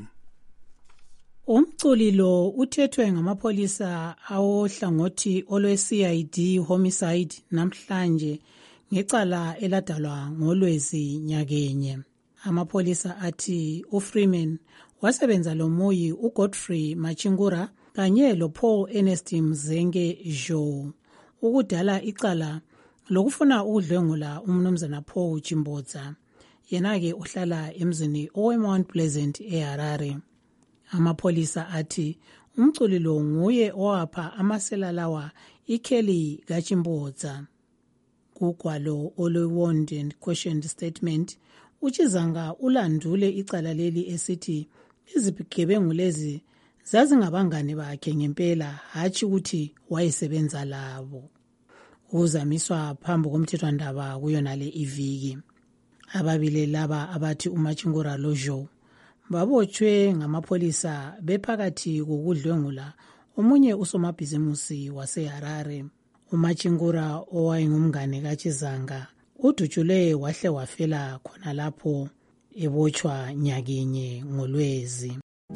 Umculi lo uthethwe ngamapolisa awohlangothi olwe-C I D homicide namhlanje ngecala eladalwa ngoLwezi nyakenye. Amapolisa athi uFreeman wasebenza lomuyi uGodfrey Machingura kanye loPaul Ernest Mzenge Jo ukudala icala lokufuna ukudlwengula umnumzana Paul Chimbodza. Yena-ke uhlala emzini oweMount Pleasant eHarare. Amapolisa athi umculi lo nguye owapha amasela lawa ikheli kaChimbodza. Kugwalo olwe-warned and questioned statement, uChizanga ulandule icala leli esithi izigebengu lezi zazingabangane bakhe ngempela hatshi ukuthi wayesebenza labo. Uzamiswa phambi komthethwandaba kuyonale iviki. Ababili laba abathi uMachingura loJo babotshwe ngamapolisa bephakathi kokudlwengula omunye usomabhizimusi waseHarare. uMachingura owayengumngane kaChizanga udutshulwe wahle wafela khona lapho ebotshwa nyakinye ngoLwezi.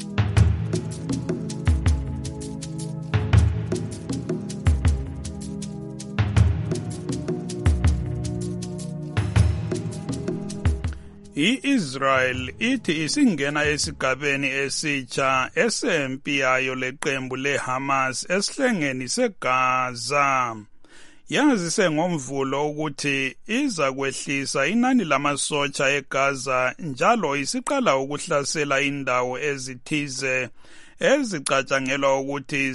I-Israel ithi isingena esigabeni esitsha esempi yayo leqembu leHamas esihlengeni seGaza. Yazise ngomvulo ukuthi iza kwehlisa inani lamasotsha eGaza njalo isiqala ukuhlasela indawo ezithize ezicatshangelwa ukuthi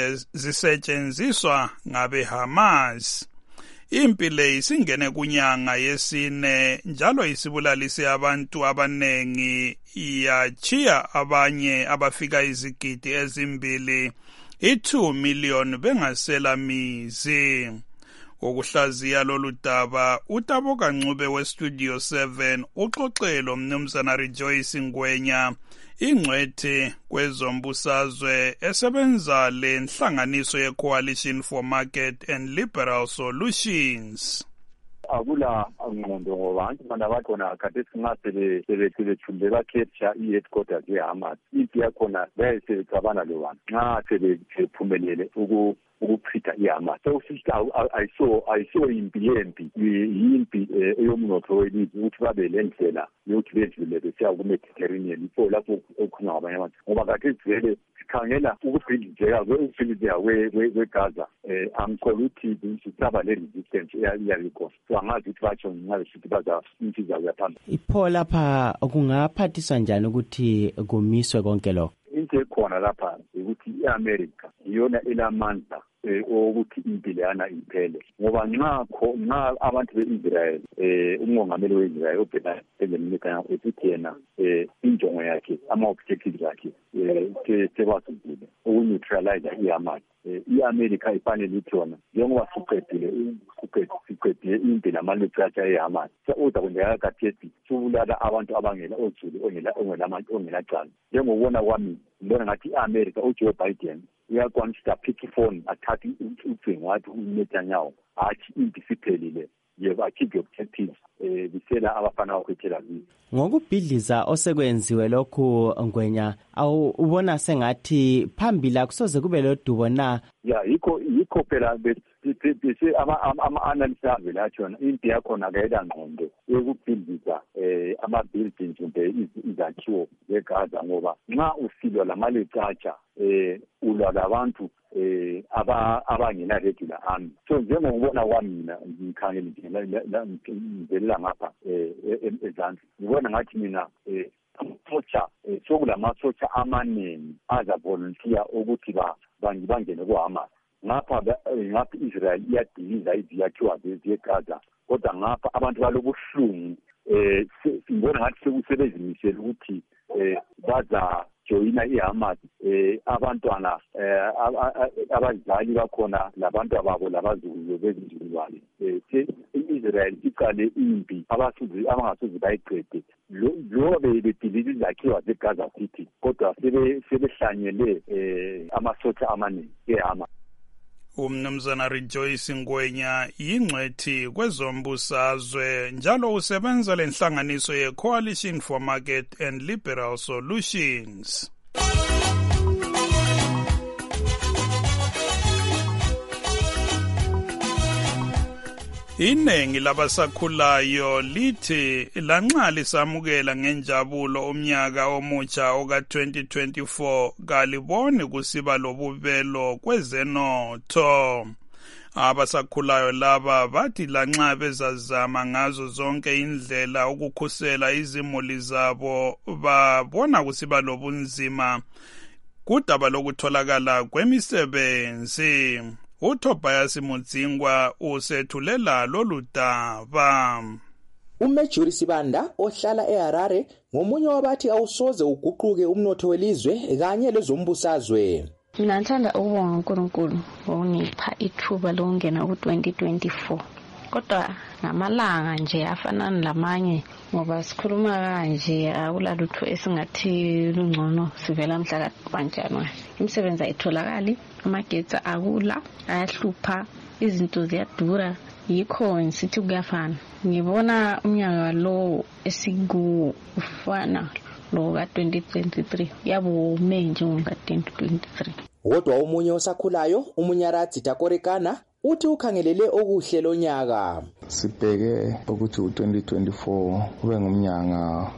zisetshenziswa ngabeHamas. Impi le isingene kunyanga yesine njalo isibulalise abantu abanengi yachiya abanye abafika izigidi ezimbili i-two million bengasela mizi. Ukuhlaziya lolu daba uTaboka Ncube weStudio seven uxoxelo mnumzana Rejoice Ngwenya ingcwethi kwezombusazwe esebenza le nhlanganiso ye-Coalition for Market and Liberal Solutions. Akula ngqondo ngoba abantu mana bakhona kade singasele sebethule bakhetha i-headquarters yeHamas. Impi yakhona bayisebenzabana lo bantu nxa sebephumelele uku ukuchitha iHamas. So sister ayiso ayiso impi yempi yimpi eyomnotho welizwe ukuthi babe lendlela yokuthi bedlule besiya ku-Mediterranean ifo lapho okhona ngabanye abantu ngoba kade sivele sikhangela ukubhidlizeka ukubhidlizeka kweGaza. Angikholwa ukuthi sisaba le-resistance eyayikho. So angazi ukuthi batsho ngenxa sithi baza imfiza yaphambili. Ipho lapha kungaphathiswa njani ukuthi kumiswe konke lokho? Into ekhona lapha ukuthi i-America iyona elamandla ukuthi impilo yana iphele ngoba nxa nxa abantu beIsrael eh umongameli weIsrael uBenjamin Netanyahu ethi yena eh injongo yakhe ama-objectives akhe eh sebasungule ukuneutralize iHamas. I-America ifanele ithi yona njengoba siqedile siqedile impi nama-literature eHamas uza kwenzeka kathethi subulala abantu abangela ojuli ongelacala. Njengokubona kwami ngibona ngathi i-America uJoe Biden uyakwanisa pick phone athathe ucingo wathi uNetanyahu athi impi siphelile you've achieved your objectives eh bisela abafana bakho eTel Aviv. Ngokubhidliza osekwenziwe lokhu Ngwenya awu ubona sengathi phambili akusoze kube lodubo na? Ya yikho yikho phela bese ama ama analysis avela athona into yakhona akayela ngqondo yokubhidliza eh ama buildings kumbe izakhiwo zeGaza ngoba nxa usilwa lamalecatcha eh ulwa labantu eh aba abangena regular army. So njengokubona kwami mina ngikhangela la ngivela ngapha eh ezansi ngibona ngathi mina eh socha sokulama socha amaningi aza volunteer ukuthi ba bangibangene kuHamas ngapha ngapha Israel iyadiliza iziyakhiwa zeGaza kodwa ngapha abantu balobuhlungu eh ngibona ngathi sekusebenzimisela ukuthi eh baza joina iHamas eh abantwana eh abazali bakhona labantu ababo labazulu bezinjilwane eh iIsrael iqale impi abasuzi abangasuzi bayiqede lo bebediliza izakhiwa zeGaza City kodwa sebe sebehlanyele eh amasotha amaningi eHamas. Umnumzana Rejoice Ngwenya yingcwethi kwezombusazwe njalo usebenza lenhlanganiso ye-Coalition for Market and Liberal Solutions. Iningi labasakhulayo lithi lanxa lisamukela ngenjabulo umnyaka omutsha oka twenty twenty-four kaliboni kusiba lobubelo kwezenotho. Abasakhulayo laba bathi lanxa bezazama ngazo zonke indlela ukukhusela izimuli zabo babona kusiba lobunzima kudaba lokutholakala kwemisebenzi. uTobias Mudzingwa usethulela lolu daba. uMajuri Sibanda ohlala eHarare ngomunye wabathi awusoze uguquke umnotho welizwe kanye lezombusazwe. Mina ngithanda ukubonga uNkulunkulu ngokungipha ithuba lokungena ku twenty twenty-four. Kodwa namalanga nje afana lamanye ngoba sikhuluma kanje akulalutho esingathi lungcono sivela mhla kaJanuwari. Imisebenzi ayitholakali, amagetsi akula, ayahlupha, izinto ziyadura, yikho nsithi kuyafana. Ngibona umnyaka lo esiku ufana lo ka twenty twenty-three yabo menje ngoka twenty twenty-three. Kodwa omunye osakhulayo uMunyaradzi Takorekana uthi ukhangelele okuhle lonyaka. Sibheke ukuthi u twenty twenty-four ube ngumnyaka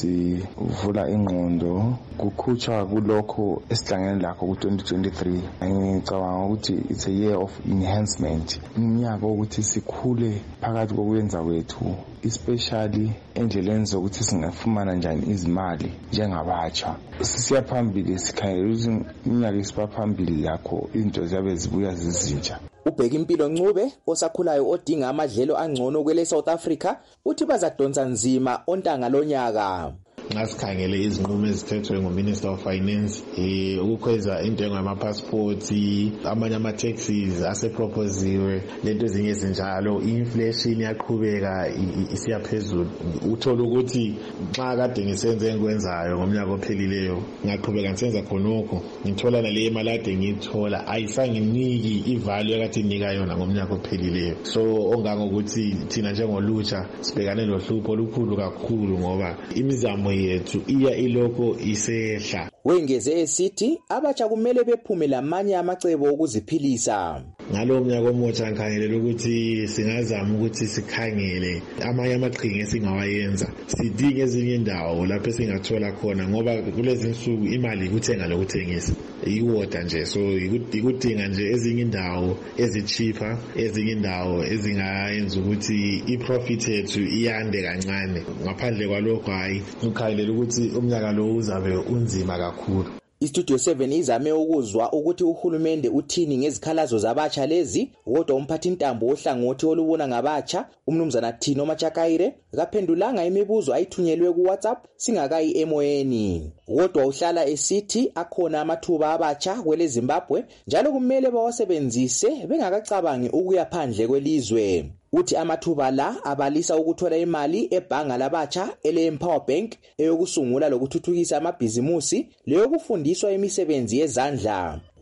ozasivula ingqondo kukhutshwa kulokho esihlangene lakho ku twenty twenty-three. Ngicabanga ukuthi it's a year of enhancement. Umnyaka ukuthi sikhule phakathi kokwenza kwethu, especially endleleni zokuthi singafumana njani izimali njengabatsha. Sisiya phambili sikhangela ukuthi umnyaka isiphambili yakho izinto ziyabe zibuya zizintsha. Ubheka impilo Ncube osakhulayo odinga amadlelo angcono kwele South Africa uthi bazadonsa nzima ontanga lonyaka. Ngasikhangele izinqumo ezithethwe nguMinister of Finance eh ukukhweza intengo yamapassports, amanye ama taxes aseproposiwe, lento ezinye ezinjalo, inflation yaqhubeka isiya phezulu. Uthola ukuthi xa kade ngisenze engikwenzayo ngomnyaka ophelileyo ngaqhubeka ngisenza khonokho ngithola nale imali ade ngithola ayisanginiki ivalue ekade inika yona ngomnyaka ophelileyo. So ongangokuthi thina njengolutsha sibhekane lohlupho olukhulu kakhulu ngoba imizamo yethu iya iloko isehla. Wengeze esithi abatsha kumele bephume lamanye amacebo okuziphilisa. Ngalo mnyaka omutsha ngikhangelela ukuthi singazama ukuthi sikhangele amanye amaqhinga esingawayenza, sidinge ezinye indawo lapho singathola khona ngoba kulezi nsuku imali ikuthenga lokuthengisa iwota nje. So ikudinga nje ezinye indawo ezicheaper, ezinye indawo ezingayenza ukuthi iprofit yethu iyande kancane. Ngaphandle kwalokho hayi ngikhangelela ukuthi umnyaka lo uzabe unzima kakhulu. Istudio seven izame ukuzwa ukuthi uhulumende uthini ngezikhalazo zabatsha lezi, kodwa umphathi intambo ohlangothi olubona ngabatsha umnumzana Thino Machakaire kaphendulanga imibuzo ayithunyelwe ku WhatsApp singakayi emoyeni. Kodwa uhlala esithi akhona amathuba abatsha kwele Zimbabwe njalo kumele bawasebenzise bengakacabangi ukuya phandle kwelizwe. Uthi amathuba la abalisa ukuthola imali ebhanga labatsha ele Empower Bank eyokusungula lokuthuthukisa amabhizimusi leyokufundiswa imisebenzi yezandla.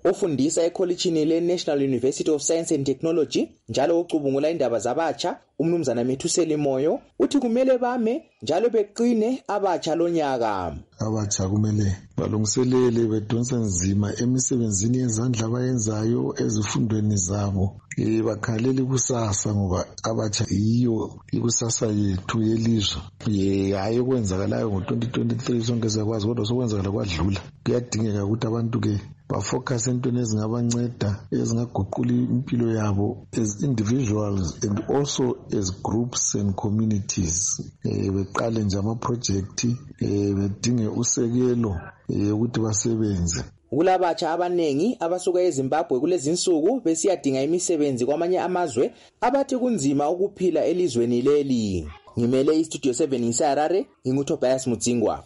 ofundisa ekholejini le-National University of Science and Technology njalo ucubungula indaba zabatsha umnumzana Methuseli Moyo uthi kumele bame njalo beqine abatsha lonyaka. Abatsha kumele balungiselele bedonsa nzima emisebenzini yezandla abayenzayo ezifundweni zabo. Eh bakhalela ikusasa ngoba abatsha iyo ikusasa yethu yelizwe. Eh hayi kwenzakalayo ngo twenty twenty-three sonke sakwazi kodwa sokwenzakala kwadlula. Kuyadingeka ukuthi abantu ke bafocus entweni ezingabanceda ezingaguqula impilo yabo as individuals and also as groups and communities. Eh beqale nje ama project eh bedinge usekelo eh ukuthi basebenze. Kulabatsha abanengi abasuka eZimbabwe kulezi insuku besiyadinga imisebenzi kwamanye amazwe abathi kunzima ukuphila elizweni leli. Ngimele iStudio seven ngiseHarare, nginguTobias Mutsingwa.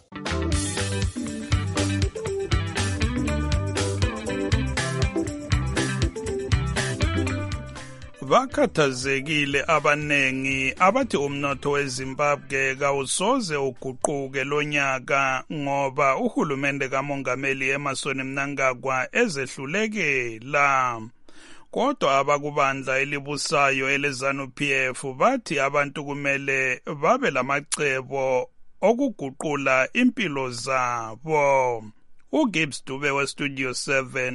Bakhathazekile abanengi abathi umnotho weZimbabwe kawusoze uguquke lonyaka ngoba uhulumende kaMongameli Emmerson Mnangagwa ezehlulekela. Kodwa abakubandla elibusayo eleZANU-P F bathi abantu kumele babe lamacebo okuguqula impilo zabo. uGibbs Dube weStudio seven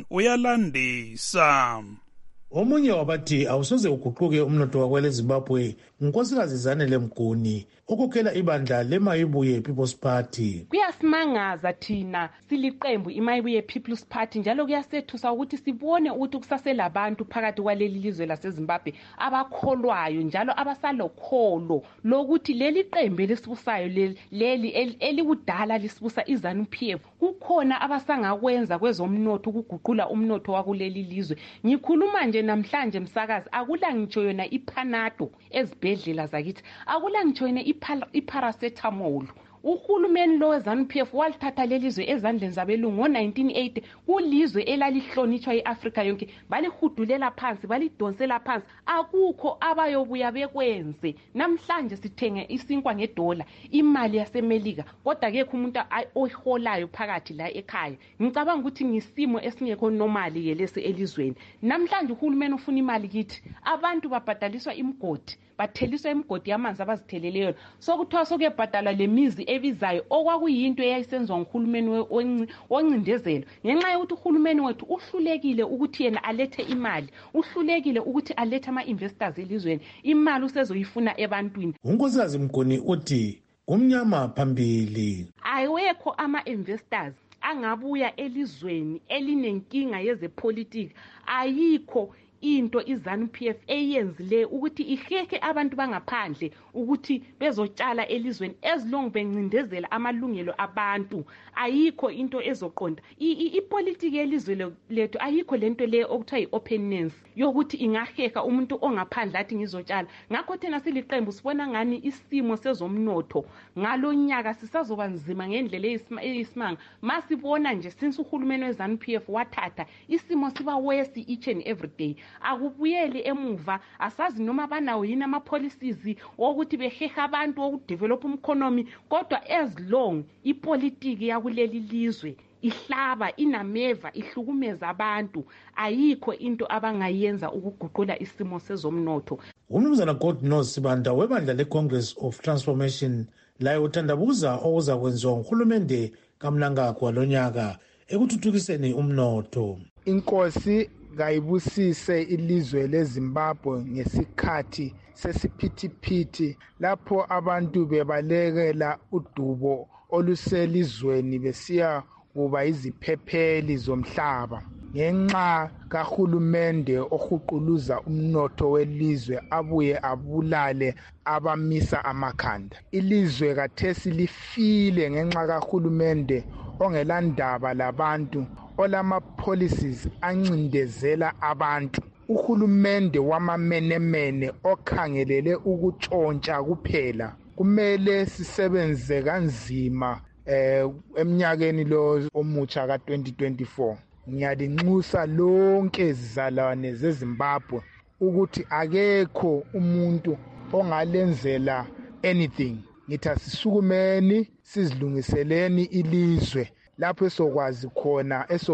uyalandisa. Omunye wabathi awusoze uguquke umnotho wakwele Zimbabwe uNkosikazi Zanele Mguni okhokhela ibandla leMayibuye People's Party. Kuyasimangaza thina siliqembu iMayibuye People's Party njalo kuyasethusa ukuthi sibone ukuthi kusaselabantu phakathi kwaleli lizwe laseZimbabwe abakholwayo njalo abasalokholo lokuthi leli qembu elisibusayo leli elikudala lisibusa iZANU-P F kukhona abasangakwenza kwezomnotho ukuguqula umnotho wakuleli lizwe. Ngikhuluma nje namhlanje msakazi akula ngitsho yona iPanado ezibhedlela zakithi, akula ngitsho yona iparacetamol. Uhulumeni lo weZANU-P F walithatha lelizwe ezandleni zabelungu ngo nineteen eighty kulizwe elalihlonitshwa iAfrika yonke balihudulela phansi balidonsela phansi akukho abayobuya bekwenze. Namhlanje sithenge isinkwa ngedola imali yaseMelika kodwa kekho umuntu oholayo phakathi la ekhaya. Ngicabanga ukuthi ngisimo esingekho normally ke lesi elizweni. Namhlanje uhulumeni ufuna imali kithi abantu babhadaliswa imgodi batheliswa imgodi yamanzi abazitheleleyo sokuthiwa sokuyebhadalwa lemizi ebizayo okwakuyinto eyayisenziwa nguhulumeni woncindezelo ngenxa yokuthi uhulumeni wethu uhlulekile ukuthi yena alethe imali uhlulekile ukuthi alethe ama-investors elizweni imali usezoyifuna ebantwini. uNkosikazi Mguni uthi kumnyama phambili ayekho ama-investors angabuya elizweni elinenkinga yezepolitiki ayikho into iZANU-P F eyenzile ukuthi iheke abantu bangaphandle ukuthi bezotshala elizweni ezilong bencindezela amalungelo abantu ayikho into ezoqonda ipolitiki elizwe lethu ayikho lento le okuthiwa iopenness yokuthi ingaheka umuntu ongaphandle athi ngizotshala. Ngakho thina siliqembu sibona ngani isimo sezomnotho ngalonyaka sisazoba nzima ngendlela eyisimanga masibona nje since uhulumeni weZANU-P F wathatha isimo siba worse each and every day. Akubuyeli emuva asazi noma banawo yini ama policies wokuthi beheha abantu wokudevelop umkhonomi kodwa as long ipolitiki yakuleli lizwe ihlaba inameva ihlukumeza abantu ayikho into abangayenza ukuguqula isimo sezomnotho. Umnumzana Godnose Sibanda webandla leCongress of Transformation laye uthandabuza okuza kwenziwa nguhulumende kaMnangagwa lonyaka ekuthuthukiseni umnotho. Inkosi kayibusise ilizwe leZimbabwe ngesikhathi sesiphithiphithi lapho abantu bebalekela udubo oluselizweni besiya kuba iziphepheli zomhlaba ngenxa kahulumende ohuquluza umnotho welizwe abuye abulale abamisa amakhanda. Ilizwe kathesi lifile ngenxa kahulumende ongelandaba labantu olama policies ancindezela abantu. Uhulumende wamamenemene okhangelele ukutshontsha kuphela. Kumele sisebenze kanzima eh eminyakeni lo omutsha ka twenty twenty-four. Ngiyalinxusa lonke izizalwane zeZimbabwe ukuthi akekho umuntu ongalenzela anything. Ngithi asisukumeni sizilungiseleni ilizwe lapho esokwazi khona esok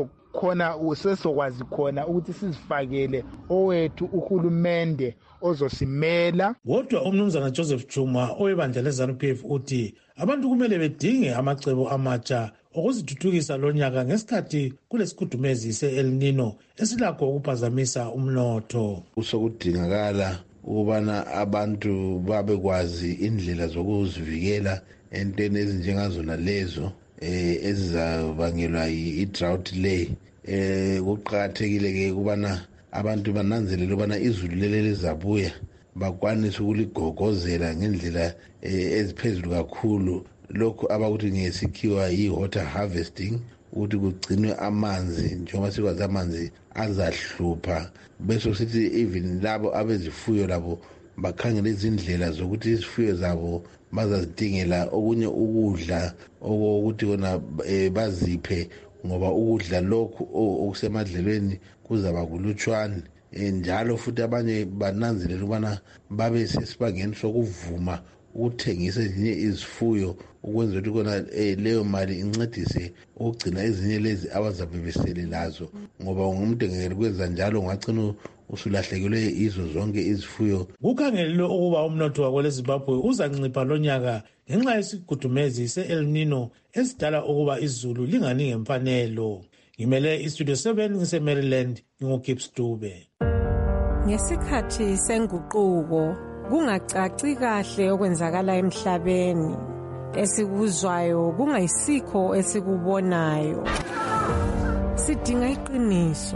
khona usesokwazi khona ukuthi sizifakele owethu uhulumende ozosimela. Kodwa umnumzana Joseph Chuma owebandla leZANU P F uthi abantu kumele bedinge amacebo amatsha okuzithuthukisa lonyaka ngesikhathi kulesikudumezi se-El Nino esilakho ukuphazamisa umnotho. Usokudingakala ukubana abantu babekwazi indlela zokuzivikela entweni ezinjengazona lezo eh ezizabangelwa i-drought lay. Eh kuqakathekile ke ukubana abantu bananzelele ukubana izulu leli lizabuya bakwanise ukuligogozela ngendlela eziphezulu kakhulu, lokho abakuthi ngesikhiwa yi-water harvesting, ukuthi kugcinwe amanzi njengoba sikwazi amanzi azahlupha. Bese sithi even labo abezifuyo labo bakhangela izindlela zokuthi izifuyo zabo bazazidingela okunye ukudla okuthi kona baziphe, ngoba ukudla lokhu okusemadlelweni kuzaba kulutshwane. Njalo futhi abanye bananzelela ukubana babe sesibangeni sokuvuma ukuthengisa ezinye izifuyo ukwenza ukuthi kona leyo mali incedise ukugcina ezinye lezi abazabe besele lazo, ngoba umuntu engeke kwenza njalo ungagcina usulahlekelwe izo zonke izifuyo. Kukhangelelwe ukuba umnotho wakwele Zimbabwe uzancipha lonyaka ngenxa yesigudumezi se-El Nino esidala ukuba izulu lingani ngemfanelo. Ngimele istudio seven ngise-Maryland, nginguGibbs Dube. Ngesikhathi senguquko kungacaci kahle okwenzakala emhlabeni, esikuzwayo kungayisikho esikubonayo. Sidinga iqiniso,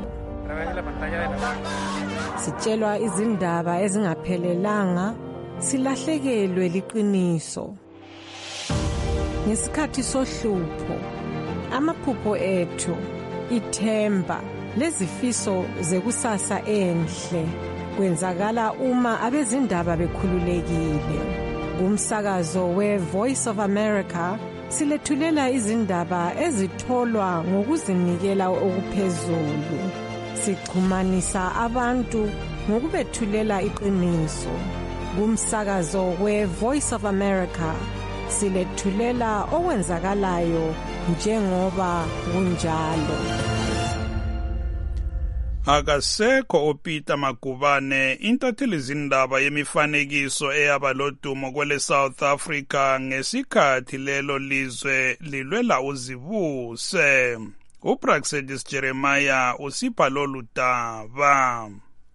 sitshelwa izindaba ezingaphelelanga, silahlekelwe liqiniso. Ngesikhathi sohlupho, amaphupho ethu, ithemba lezifiso zekusasa enhle kwenzakala uma abezindaba bekhululekile. Kumsakazo we-Voice of America silethulela izindaba ezitholwa ngokuzinikela okuphezulu. Sichumanisa abantu ngokubethulela iqiniso. Kumsakazo we-Voice of America silethulela okwenzakalayo njengoba kunjalo. Akasekho uPeter Magubane, intatheli zindaba yemifanekiso eyaba lodumo kwele South Africa ngesikhathi lelo lizwe lilwela uzibuse. uPraxedis Jeremiah usipha lolu daba.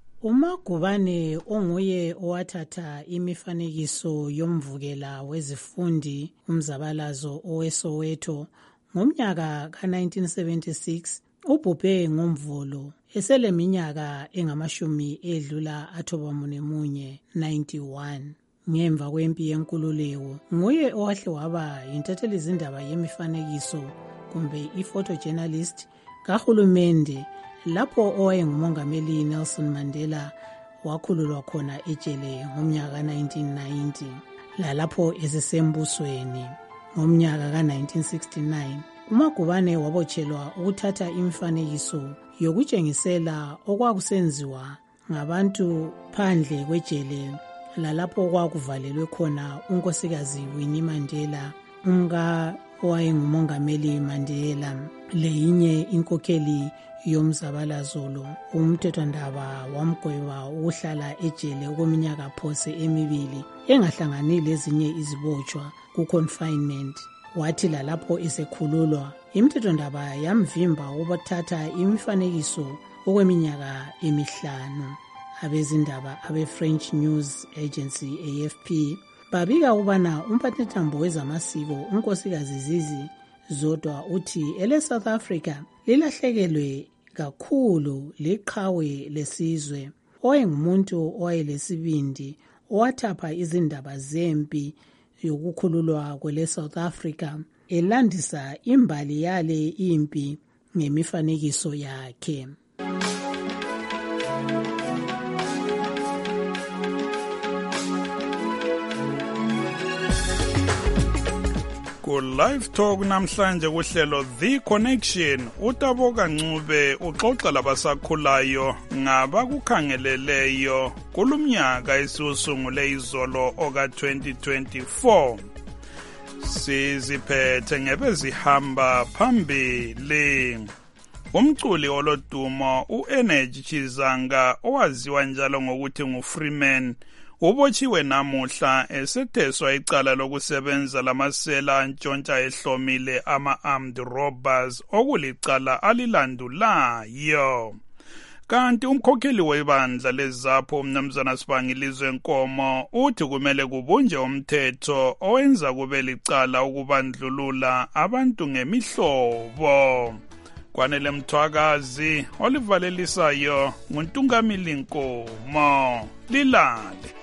uMagubane onguye owathatha imifanekiso yomvukela wezifundi umzabalazo oweSoweto ngomnyaka ka nineteen seventy-six, ubhubhe ngomvulo eseleminyaka engamashumi edlula athobamune munye, ninety-one. Ngemva kwempi yenkululeko nguye owahle waba yintatheli zindaba yemifanekiso kumbe i-photojournalist kahulumende lapho owayengumongameli Nelson Mandela wakhululwa khona ejele ngomnyaka nineteen ninety, lalapho esesembusweni ngomnyaka ka nineteen sixty-nine. uMagubane wabotshelwa ukuthatha imifanekiso yokutshengisela okwakusenziwa ngabantu phandle kwejele lalapho kwakuvalelwe khona unkosikazi Winnie Mandela, umka owayengumongameli Mandela, leyinye inkokheli yomzabalazo lo. Umthethwandaba wamgweba ukuhlala ejele okweminyaka phose emibili engahlangani lezinye izibotshwa ku-confinement. Wathi lalapho esekhululwa, imithethwandaba yamvimba ukuthatha imifanekiso okweminyaka emihlanu. Abezindaba abe-French News Agency A F P babika ubana umphathintambo wezamasiko unkosikazi Zizi Zodwa uthi ele South Africa lilahlekelwe kakhulu liqhawe lesizwe, oyengumuntu owayelesibindi owathapha izindaba zempi yokukhululwa kwele South Africa, elandisa imbali yale impi ngemifanekiso yakhe. Live Talk namhlanje kuhlelo The Connection. Utaboka Ncube uxoxa labasakhulayo ngabakukhangeleleyo kulumnyaka esiusungule izolo oka twenty twenty-four. Siziphethe ngebezihamba phambili. umculi olodumo u-Energy Chizanga owaziwa njalo ngokuthi ngu-Freeman ubotshiwe namuhla esetheswa icala lokusebenza lamasela antshontsha ehlomile ama-armed robbers okulicala alilandulayo. Kanti umkhokheli webandla lezapho umnumzana Sibangilizwe Nkomo uthi kumele kubunje umthetho owenza kube licala ukubandlulula abantu ngemihlobo. Kwanele Mthwakazi olivalelisayo nguNtungamili Nkomo. Lilale.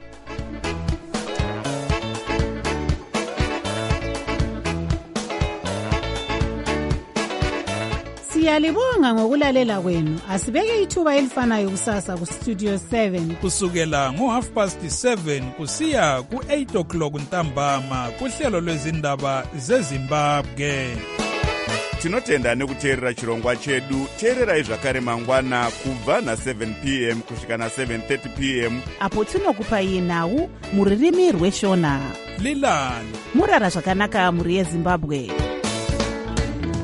Siyalibonga ngokulalela kwenu. Asibeke ithuba elifanayo kusasa ku Studio seven kusukela ngo half past seven kusiya ku eight o'clock ntambama kuhlelo lwezindaba zeZimbabwe. Tinotenda nekuteerera chirongwa chedu. Teererai zvakare mangwana kubva na seven p m kusvika na seven thirty p m apo tinokupai nhau muririmi rweshona. Lilani murara zvakanaka muri yeZimbabwe.